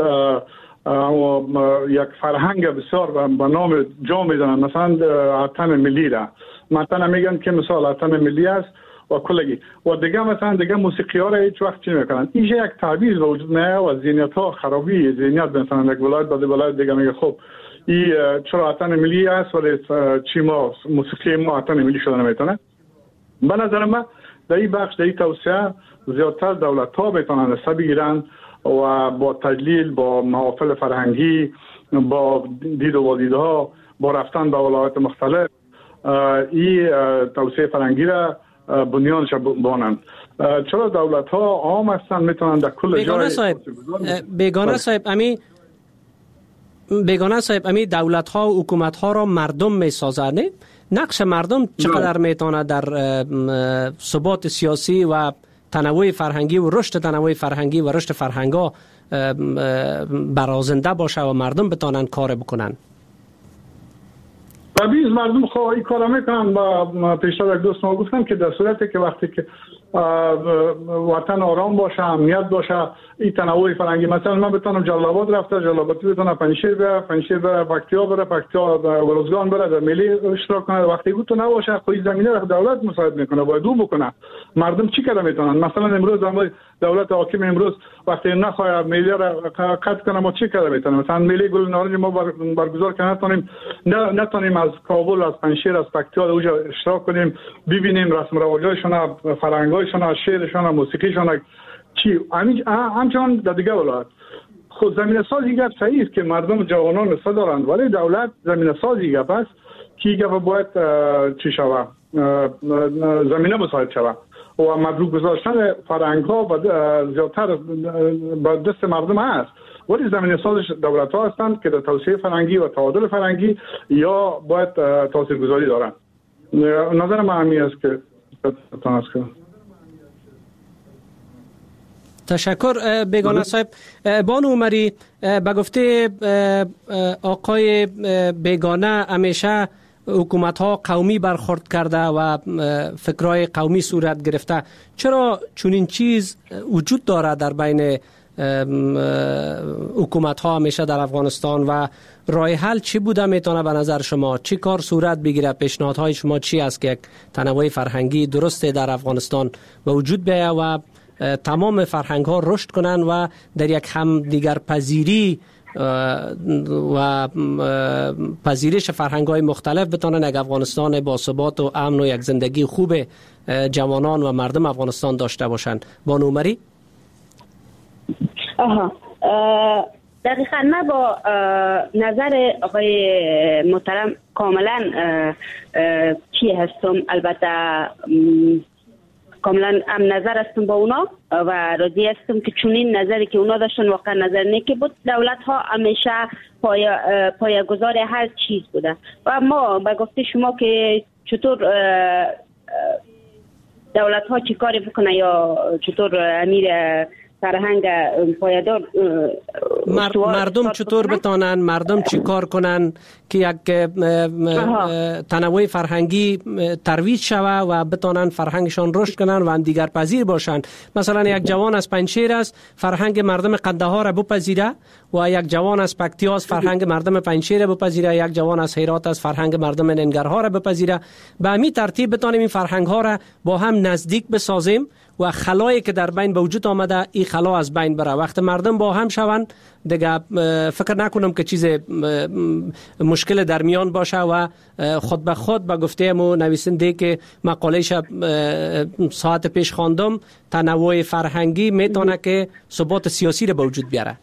یک فرهنگ بسیار به نام جا میزنن، مثلا اتن ملی را مثلا میگن که مثال اتن ملی است و کلگی و دیگه مثلا دیگه موسیقی ها را هیچ وقت چی نمیکنن. اینجا یک تعویض وجود میاد و ذهنیت ها خرابی ذهنیت، مثلا یک ولایت بعد ولایت دیگه میگه خب این چرا اتن ملی است ولی چی ما موسیقی ما اتن ملی شده نمیتونه. به نظر من در این بخش، در این توسعه زیادتر دولت ها میتونن دست بگیرن و با تجلیل، با محافل فرهنگی، با دید و والیدها، با رفتن به ولایت مختلف این توسعه فرهنگی را بنیانش بانند. چرا دولت ها عام هستند میتونن در کل جای بیگانه صاحب امی دولت ها و حکومت ها را مردم میسازند. نقش مردم چقدر میتونه در ثبات سیاسی و تنوع فرهنگی و رشد تنوع فرهنگی و رشد فرهنگا برازنده باشه و مردم بتونن کار بکنن؟ طبیعی مردم خواهی کار میکنن. با پیشتر یک دوست ما گفتم که در صورتی که وقتی که وطن آرام باشه، امنیت باشه، این تنوع فرهنگی، مثلا من بتونم جلال‌آباد رفته، جلال‌آبادی بتونم پنجشیر بره، پکتیا بره، پکتیا گلزگان بره، در ملی اشتراک کنه. وقتی بود تو نباشه خود زمینه را دولت مساعد میکنه، باید اون بکنه. مردم چی کار میتونن؟ مثلا امروز دولت حاکم امروز وقتی نخواد ملی را قطع کنه، ما چی کار میتونیم؟ مثلا ملی گل نارنج ما برگزار کنیم، نتونیم از کابل، از پنجشیر، از پکتیا اونجا اشتراک کنیم، ببینیم رسم و رواجاشون، فرهنگایشون، شعرشون، موسیقیشون چی. همچنان در دیگه ولایت خود زمینه سازی گپ صحیح است که مردم جوانان نسبت دارند، ولی دولت زمینه سازی گپ است که گپ باید چی شود، زمینه مساعد شود و مبلوغ گذاشتن فرهنگ ها زیادتر به دست مردم هست، ولی زمینه سازش دولت ها هستند که در توسعه فرهنگی و تعادل فرهنگی یا باید تاثیرگذاری دارند. نظر من همین است که تونست کنم. تشکر بیگانه صاحب. بانو عمری، به گفته آقای بیگانه همیشه حکومت ها قومی برخورد کرده و فکرهای قومی صورت گرفته. چرا چنین چیز وجود داره در بین حکومت ها همیشه در افغانستان و راه حل چی بوده میتونه به نظر شما؟ چی کار صورت بگیره؟ پیشنهادهای شما چی است که یک تنوع فرهنگی درسته در افغانستان به وجود بیاید و تمام فرهنگ ها رشد کنن و در یک هم دیگر پذیری و پذیرش فرهنگ های مختلف بتونن یک افغانستان با ثبات و امن و یک زندگی خوب جوانان و مردم افغانستان داشته باشند؟ بانو عمری؟ دقیقا من با نظر آقای محترم کاملا چی هستم، البته کاملا هم نظر هستم با اونا و راضی هستم که چونین نظری که اونا داشتن واقعا نظر نیکی بود. دولت ها همیشه پایه‌گذار هر چیز بوده و ما به گفته شما که چطور دولت ها چی کاری بکنه یا چطور امیر فرهنگ پایدار مردم چطور بتانن، مردم چی کار کنن که یک تنوع فرهنگی ترویج شوه و بتانن فرهنگشان رشد کنن و هم دیگر پذیر باشن؟ مثلا یک جوان از پنجشیر است فرهنگ مردم قندهار بپذیره و یک جوان از پکتیاس فرهنگ مردم پنجشیر بپذیره، یک جوان از هرات از فرهنگ مردم ننگرهار بپذیره. به همین ترتیب بتانیم این فرهنگ ها را با هم نزدیک بسازیم و خلایی که در بین به وجود آمده این خلا از بین بره. وقت مردم با هم شوند دیگه فکر نکنم که چیز مشکل در میان باشه و خود به خود به گفته مو نویسنده که مقالهش ساعت پیش خواندم، تنوع فرهنگی میتونه که ثبات سیاسی رو به وجود بیاره.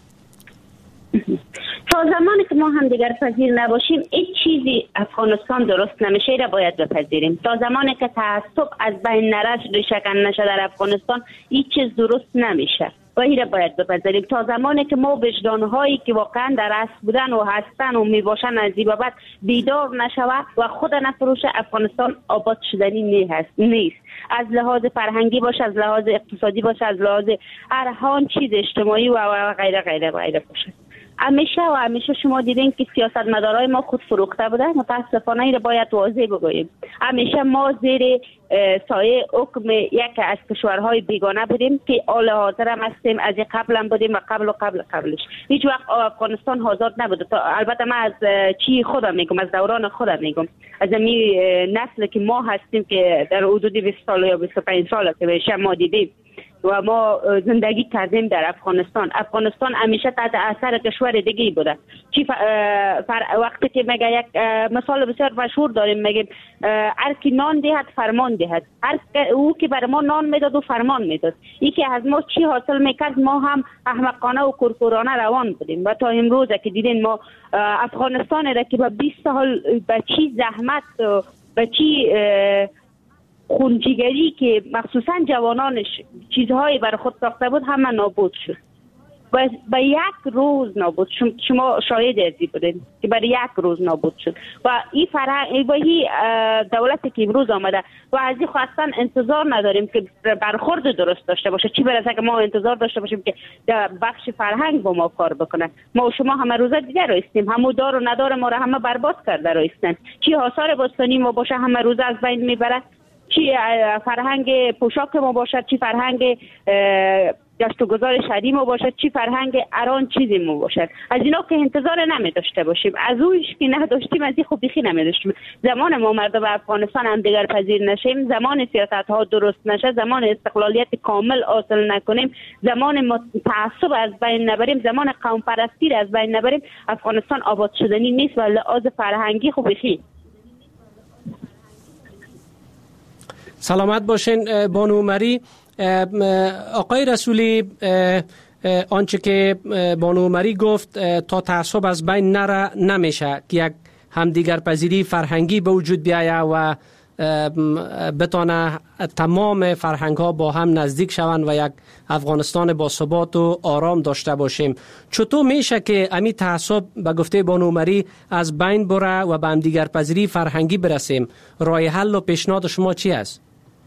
تا زمانی که ما هم دیگر پذیر نباشیم هیچ چیزی افغانستان درست نمیشه را باید بپذیریم. تا زمانی که تعصب از بین نرفت، ریشه‌کن نشه در افغانستان هیچ چیز درست نمیشه و این را باید بپذیریم. تا زمانی که ما وجدان‌هایی که واقعا در اصل بودن و هستن و میباشن از این بابت بیدار نشود و خود نفروشه، افغانستان آباد شدنی نیست. از لحاظ فرهنگی باشه، از لحاظ اقتصادی باشه، از لحاظ هر چیز اجتماعی و غیره غیره غیره باشه. همیشه شما دیدین که سیاستمدارای ما خود فروخته بودن. متاسفانه این رو باید واضح بگوییم. همیشه ما زیر سایه حکم یک از کشورهای بیگانه بودیم که حال حاضر هم هستیم، از قبل هم بودیم و قبلش هیچ وقت افغانستان آزاد نبوده. البته من از چی خودم میگم، از دوران خودم میگم، از این نسل که ما هستیم که در حدود 20 سال یا 25 سال که بشه ما دیدیم و ما زندگی کردیم در افغانستان همیشه تحت اثر کشور دیگه بوده. وقتی که میگه یک مثال بسیار مشهور داریم، میگیم هر کی نان دهد فرمان دهد. او که بر ما نان میداد و فرمان میداد. این که از ما چی حاصل میکرد، ما هم احمقانه و کورکورانه روان بودیم و تا امروز که دیدین ما افغانستان را که با 20 سال به چی زحمت به چی خونجیگری که مخصوصا جوانانش چیزهایی بر خود ساخته بود همه نابود شد. به یک روز نابود شد. شما شاهد ازی بودین که برای یک روز نابود شد و این فرهنگ و این دولتی که امروز آمده و از این خواستن انتظار نداریم که برخورد درست داشته باشه. چی برسه که ما انتظار داشته باشیم که بخش فرهنگ با ما کار بکنه. ما و شما همه روزه دیگه رایستیم، همو دار و ندار ما را همه برباد کرده رایستن. چی آثار باستانی ما باشه همه روزه از بین میبره، چی فرهنگ پوشاک ما باشد، چی فرهنگ گشت و گذار شهری ما باشد، چی فرهنگ اران چیزی ما باشد. از اینا که انتظار نمی داشته باشیم، از اویش که نداشتیم از این خوب بیخی نمی داشتیم. زمان ما مردم افغانستان هم دیگر پذیر نشیم، زمان سیاست ها درست نشه، زمان استقلالیت کامل حاصل نکنیم، زمان ما تعصب از بین نبریم، زمان قوم پرستی از بین نبریم، افغانستان آباد شدنی نیست و لحاظ فرهنگی خوب بیخی. سلامت باشین بانو عمری. آقای رسولی، آنچه که بانو عمری گفت تا تعصب از بین نره نمیشه که یک همدیگر پذیری فرهنگی به وجود بیایه و بتانه تمام فرهنگ ها با هم نزدیک شوند و یک افغانستان با ثبات و آرام داشته باشیم. چطور میشه که امی تعصب به گفته بانو عمری از بین بره و به همدیگر پذیری فرهنگی برسیم؟ راه حل و پیشنهاد شما چی است؟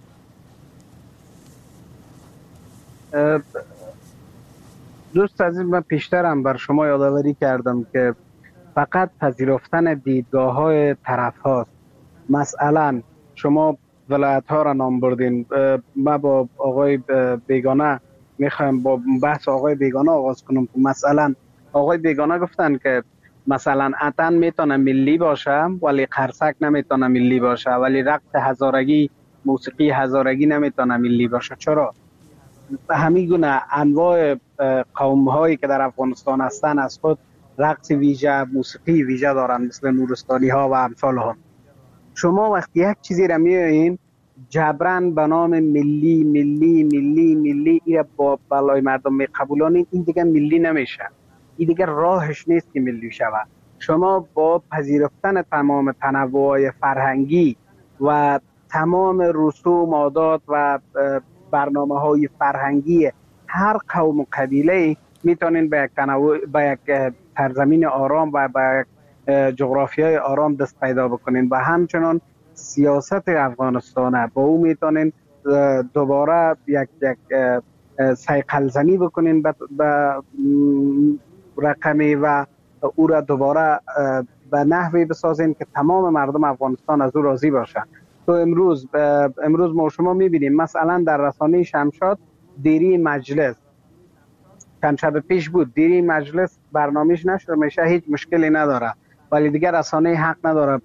دوست عزیز، من پیشترم بر شما یادآوری کردم که فقط پذیرفتن دیدگاه های طرف هاست. مثلا شما ولایت ها را نام بردین، ما با آقای بیگانه میخوایم با بحث آقای بیگانه آغاز کنم. مثلا آقای بیگانه گفتن که مثلا اتن میتونه ملی باشه ولی قرصک نمیتونه ملی باشه، ولی رقص هزارگی، موسیقی هزارگی نمیتونه ملی باشه. چرا؟ همین گونه انواع قوم هایی که در افغانستان هستن از خود رقص ویژه، موسیقی ویژه دارن، مثل نورستانی ها و امثال ها. شما وقتی یک چیزی را میارین جبران به نام ملی ملی ملی ملی این با بالای مردم میقبولانید، این دیگه ملی نمیشه. این دیگه راهش نیست که ملی شود. شما با پذیرفتن تمام تنوع فرهنگی و تمام رسوم، عادات و برنامه های فرهنگی هر قوم و قبیله میتونین به یک سرزمین آرام و به جغرافیای آرام دست پیدا بکنین و همچنان سیاست افغانستان با او میتونین دوباره یک سیقل زنی بکنین به رقمی و او را دوباره به نحوی بسازین که تمام مردم افغانستان از او راضی باشن. تو امروز ما شما میبینیم مثلا در رسانه شمشاد دیری مجلس چند شب پیش بود، دیری مجلس برنامهش نشد، میشه هیچ مشکلی نداره، ولی دیگر رسانه حق نداره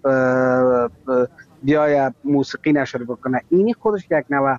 بیای موسیقی نشر بکنه. اینی خودش یک نوع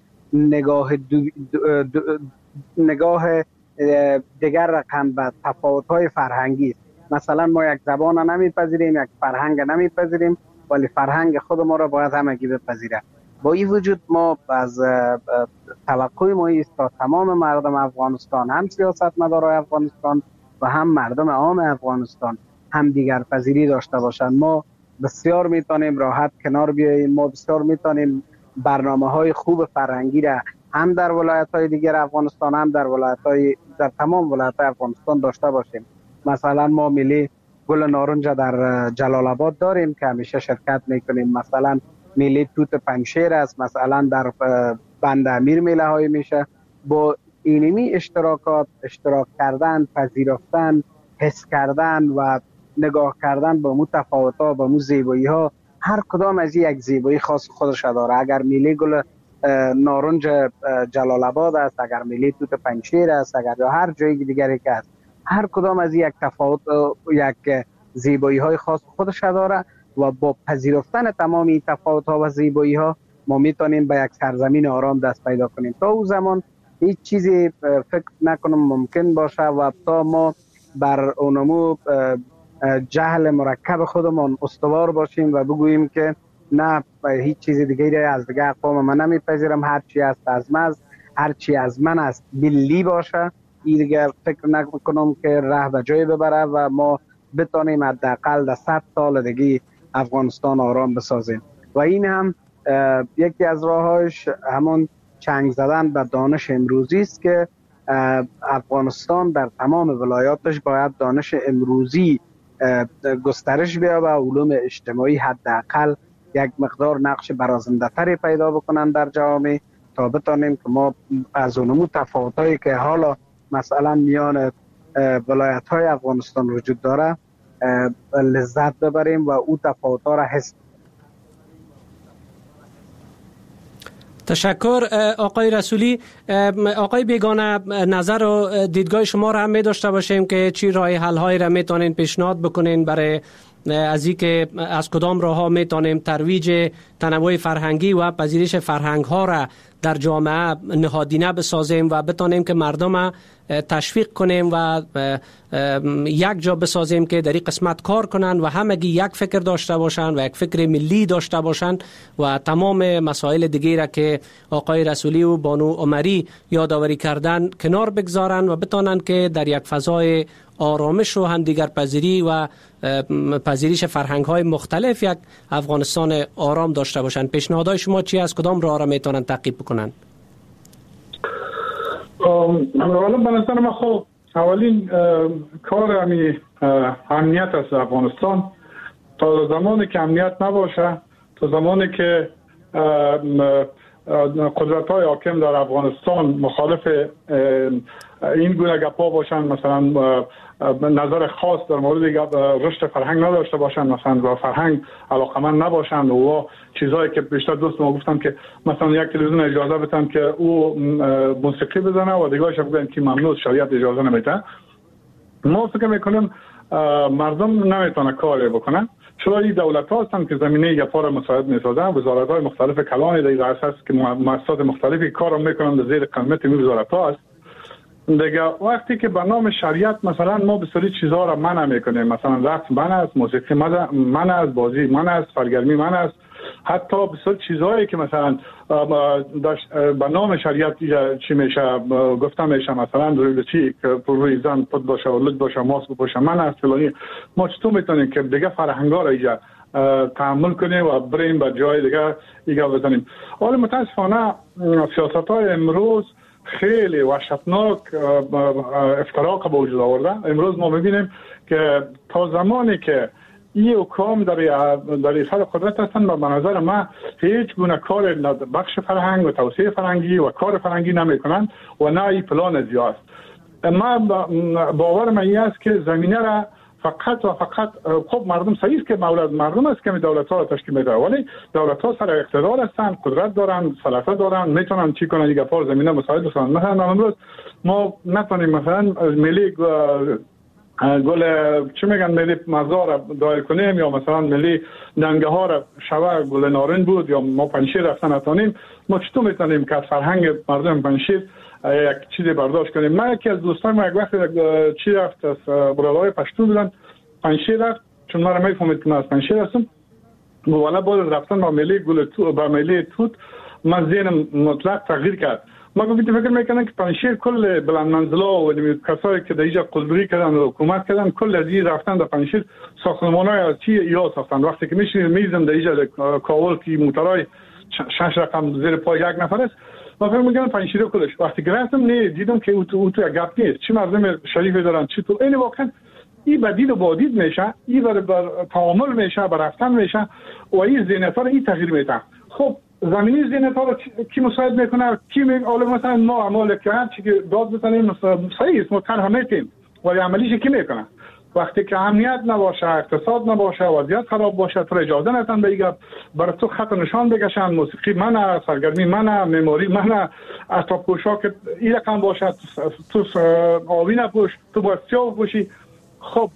نگاه دیگر رقم به تفاوت‌های فرهنگی است. مثلا ما یک زبان نمیپذیریم، یک فرهنگ نمیپذیریم، ولی فرهنگ خود ما را باید همگی بپذیره. با این وجود ما از توقع ما است تا تمام مردم افغانستان، هم سیاستمدارای افغانستان و هم مردم عام افغانستان هم دیگر پذیری داشته باشند. ما بسیار میتونیم راحت کنار بیاییم، ما بسیار میتونیم برنامه‌های خوب فرهنگی را هم در ولایت‌های دیگر افغانستان هم در تمام ولایت‌های افغانستان داشته باشیم. مثلا ما ملی گل نارنج در جلال آباد داریم که همیشه شرکت میکنیم. مثلا ملی توت پنجشیر است، مثلا در بند امیر میله های میشه. با اینمی اشتراک کردن، پذیرفتن، حس کردن و نگاه کردن به مو تفاوت‌ها، به مو زیبایی‌ها، هر کدام از یک زیبایی خاص خودش داره. اگر میلی گل نارنج جلال آباد است، اگر میلی توت پنجشیر است، اگر یا هر جایی دیگری که است، هر کدام از یک تفاوت، یک زیبایی های خاص خودش داره و با پذیرفتن تمام این تفاوت ها و زیبایی ها ما میتونیم به یک سرزمین آرام دست پیدا کنیم. تا او زمان هیچ چیزی فکر نکنم ممکن باشه و تا ما بر اونمو جهل مرکب خودمان استوار باشیم و بگوییم که نه هیچ چیز دیگری از دیگه اقوام من نمیپذیرم، هر چی است از من، هر چی از من است ملی باشه، این دیگه فکر نکنم که راه به جای ببره و ما بتونیم حداقل در 100 سال دیگه افغانستان آرام بسازیم. و این هم یکی از راهاش همون چنگ زدن به دانش امروزی است که افغانستان در تمام ولایاتش باید دانش امروزی گسترش بیابه و علوم اجتماعی حداقل یک مقدار نقش برازنده تری پیدا بکنن در جامعه تا بتونیم که ما از اونمو تفاوتایی که حالا مثلا میان ولایت‌های افغانستان وجود داره لذت ببریم و او تفاوت‌ها را حس. تشکر آقای رسولی. آقای بیگانه، نظر و دیدگاه شما را هم می داشته باشیم که چی راه حل هایی را میتونین پیشنهاد بکنین برای از این که از کدام راه ها میتونیم ترویج تنوع فرهنگی و پذیرش فرهنگ ها را در جامعه نهادینه بسازیم و بتونیم که مردم تشویق کنیم و یک جا بسازیم که در این قسمت کار کنن و همگی یک فکر داشته باشن و یک فکر ملی داشته باشن و تمام مسائل دیگه را که آقای رسولی و بانو عمری یادآوری کردن کنار بگذارن و بتونن که در یک فضای آرامش و همدیگر پذیری و پذیرش فرهنگ های مختلف یک افغانستان آرام داشته باشن. پیشنهادهای شما چی از کدام راه را میتونن تعقیب بکنن؟ اولا به نظر من خب اولین کار امنیت است افغانستان. تا زمانی که امنیت نباشه، تا زمانی که قدرت های حاکم در افغانستان مخالف این گونه گپا باشن، مثلا نظر خاص در مورد رشد فرهنگ نداشته باشن، مثلا با فرهنگ علاقمند نباشن و چیزایی که بیشتر دوست ما گفتن که مثلا یک تلویزیون اجازه بدن که او موسیقی بزنه و دیگه‌اش بگن که ممنوع، شریعت اجازه نمیده. ما فکر میکنیم مردم نمیتونه کاری بکنن. چرا این دولت ها هستن که زمینه گپا را مساعد میسازن، وزارت های مختلف کلان دیگه اساس که مؤسسات مختلفی کار میکنن در زیر قمت این وزارت ها است. دیگه وقتی که به نام شریعت مثلا ما بسیاری چیزها را منع میکنیم، مثلا رقص منع است، موسیقی منع است، بازی منع است، سرگرمی منع است، حتی بسیار چیزهایی که مثلا به نام شریعت چی میشه گفته میشه، مثلا روی چی روی زن پد باشه و لج باشه، ماسک باشه منع است فلانی. ما چطور میتونیم که دیگه فرهنگا را اینجا تحمل کنیم و بریم به جای دیگه ایگه بزنیم؟ ولی متاسفانه سیاست‌های امروز خیلی وحشتناک افتراق به وجود آورده. امروز ما میبینیم که تا زمانی که این حکام در اصل قدرت هستند و به نظر من هیچ گونه کار بخش فرهنگ و توسعه فرهنگی و کار فرهنگی نمیکنند و نه این پلان زیاد. ما باور من است که زمینه را فقط و فقط خب مردم صحیح است که مردم است که دولت ها را تشکیل میده، ولی دولت ها سر اقتدار هستند، قدرت دارند، سلطه دارند، میتونن چی کنن دیگه پار زمینه مساعد بسازن. مثلا امروز ما نتونیم مثلا ملی گل چی میگن ملی مزار دایر کنیم یا مثلا ملی دنگه ها را شوه گل نارنج بود یا ما پنشیر رفتن نتونیم، ما چطور میتونیم که فرهنگ مردم پنشیر یک چیزی برداشت کنیم؟ من یکی از دوستان ما یک وقت چی رفت از برادرای پشتو بودن پنشیر رفت، چون من میفهمید که من از پنشیر هستم، والا بعد رفتن با ملی گل با ملی توت من ذهنم مطلق تغییر کرد. ما گفتیم فکر میکنن که پنشیر کل بلند منزلا و کسایی که در اینجا قلدری کردن و حکومت کردن کل از این رفتن در پنشیر ساختمانای از چی یا ساختن. وقتی که میزم در اینجا کاول کی موتورای 6 رقم زیر پای یک نفر است، ما فکر میکنم پنشیر کلش. وقتی که رفتم نه دیدم که او تو گپ نیست، چه مردم شریف دارن چی تو این واقعا این بدید و بادید میشه، این بر تعامل میشه، بر رفتن میشه و این ذهنیت‌ها رو این تغییر میده. خب زمینی ذهنیت‌ها رو کی مساعد میکنه؟ کی میگه مثلا ما عمل کرد چی که داد بزنیم صحیح است، ما طرح میتیم ولی عملیش کی میکنه؟ وقتی که امنیت نباشه، اقتصاد نباشه، وضعیت خراب باشه، تو اجازه ندن بگیرن برای تو خط نشان بکشن، موسیقی منه، سرگرمی منه، معماری منه، اسباب پوشاک این رقم باشه، تو آبی نپوش، تو باید سیاه بپوشی. خب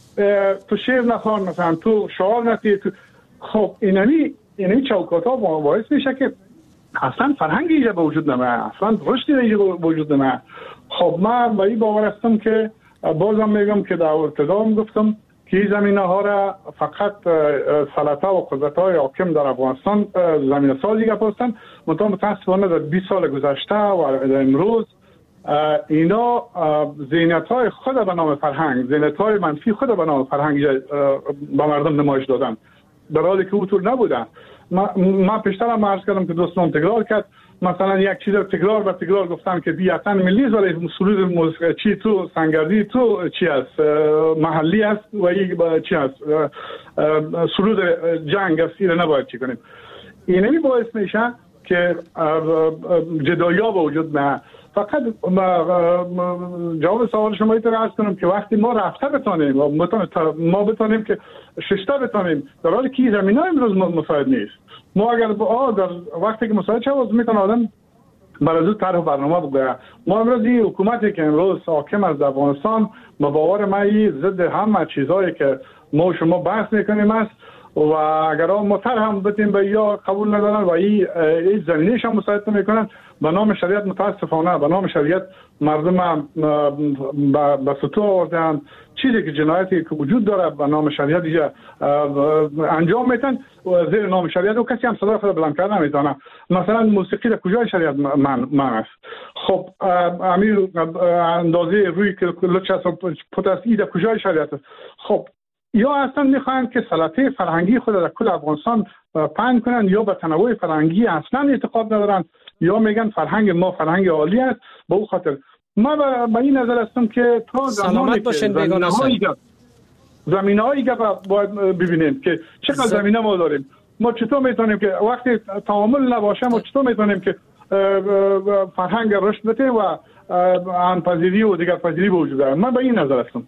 تو شعر نخوان، مثلا تو شعار نتی، خب اینمی چوکات ها باعث میشه که اصلا فرهنگی اینجا به وجود نمه، اصلا رشدی اینجا به وجود نمه. خب من با این باور هستم که بازم میگم که در ابتدا گفتم که این زمینه ها را فقط سلطه و قدرت های حاکم در افغانستان زمینه سازی گفتن. متاسفانه در 20 سال گذشته و امروز اینا ذهنیت های خود به نام فرهنگ، ذهنیت های منفی خود به نام فرهنگ به مردم نمایش دادن، در حالی که اونطور نبوده. من پیشتر هم عرض کردم که دوستان تکرار کرد، مثلا یک چیز تکرار و تکرار گفتن که بیاتن ملی ولی سرود موسیقی چی تو سنگردی تو چی است محلی است و یک چی است سرود جنگ است، این نباید چی کنیم. اینمی باعث میشه که جدایا به وجود نه. فقط جواب سوال شما رو عرض کنم که وقتی ما رفته بتانیم ما بتانیم که ششته بتانیم، در حالی که زمینه امروز مساعد نیست. ما اگر در وقتی که مساعد شد میتونه آدم برای زود طرح برنامه بگه. ما امروز این حکومتی که امروز حاکم از افغانستان با باور من ضد همه چیزایی که ما شما بحث میکنیم است و اگر ما طرح هم بتیم به یا قبول ندارن و این زمینه‌اش هم مساعد میکنن، به نام شریعت متاسفانه به نام شریعت مردم به سطوح آوردن. چیزی که جنایتی که وجود داره به نام شریعت دیگه انجام میتن و زیر نام شریعت و کسی هم صدا خود بلند کردن نمیتونه. مثلا موسیقی در کجای شریعت من است؟ خب امیر اندازه روی که لچ است پوتاسی در کجای شریعت است؟ خب یا اصلا میخواین که سلطه فرهنگی خود در کل افغانستان پهن کنن، یا به تنوع فرهنگی اصلا اعتقاد ندارن، یا میگن فرهنگ ما فرهنگ عالی است. به اون خاطر ما به این نظر هستم که تا سلامت باشین بیگانه زمینه‌هایی که باید ببینیم که چقدر زمینه ما داریم. ما چطور میتونیم که وقتی تعامل نباشه ما چطور میتونیم که فرهنگ رشد بده و همپذیری و دیگر پذیری به وجود بیاد. من به این نظر هستم.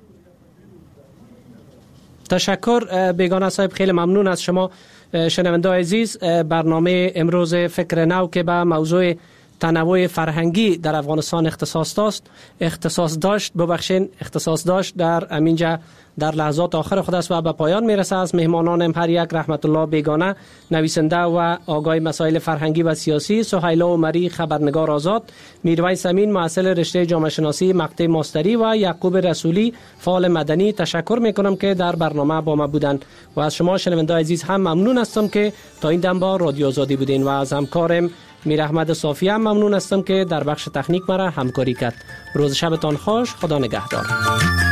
تشکر بیگانه صاحب، خیلی ممنون از شما. شنونده عزیز، برنامه امروز فکر نو که به موضوع تنوع فرهنگی در افغانستان اختصاص داشت در امینجا در لحظات آخر خود است و به پایان میرسه. از مهمانانم هر یک رحمت الله بیگانه نویسنده و آگاه مسائل فرهنگی و سیاسی، سهیلا عمری خبرنگار آزاد، میرویس امین مؤسس رشته جامعه شناسی مقطع ماستری و یعقوب رسولی فعال مدنی تشکر میکنم که در برنامه با ما بودند و از شما شنونده عزیز هم ممنون هستم که تا این دم با رادیو آزادی بودین و از همکارم میر احمد صافی هم ممنون هستم که در بخش تکنیک مرا همکاری کرد. روز شبتان خوش، خدا نگهدار.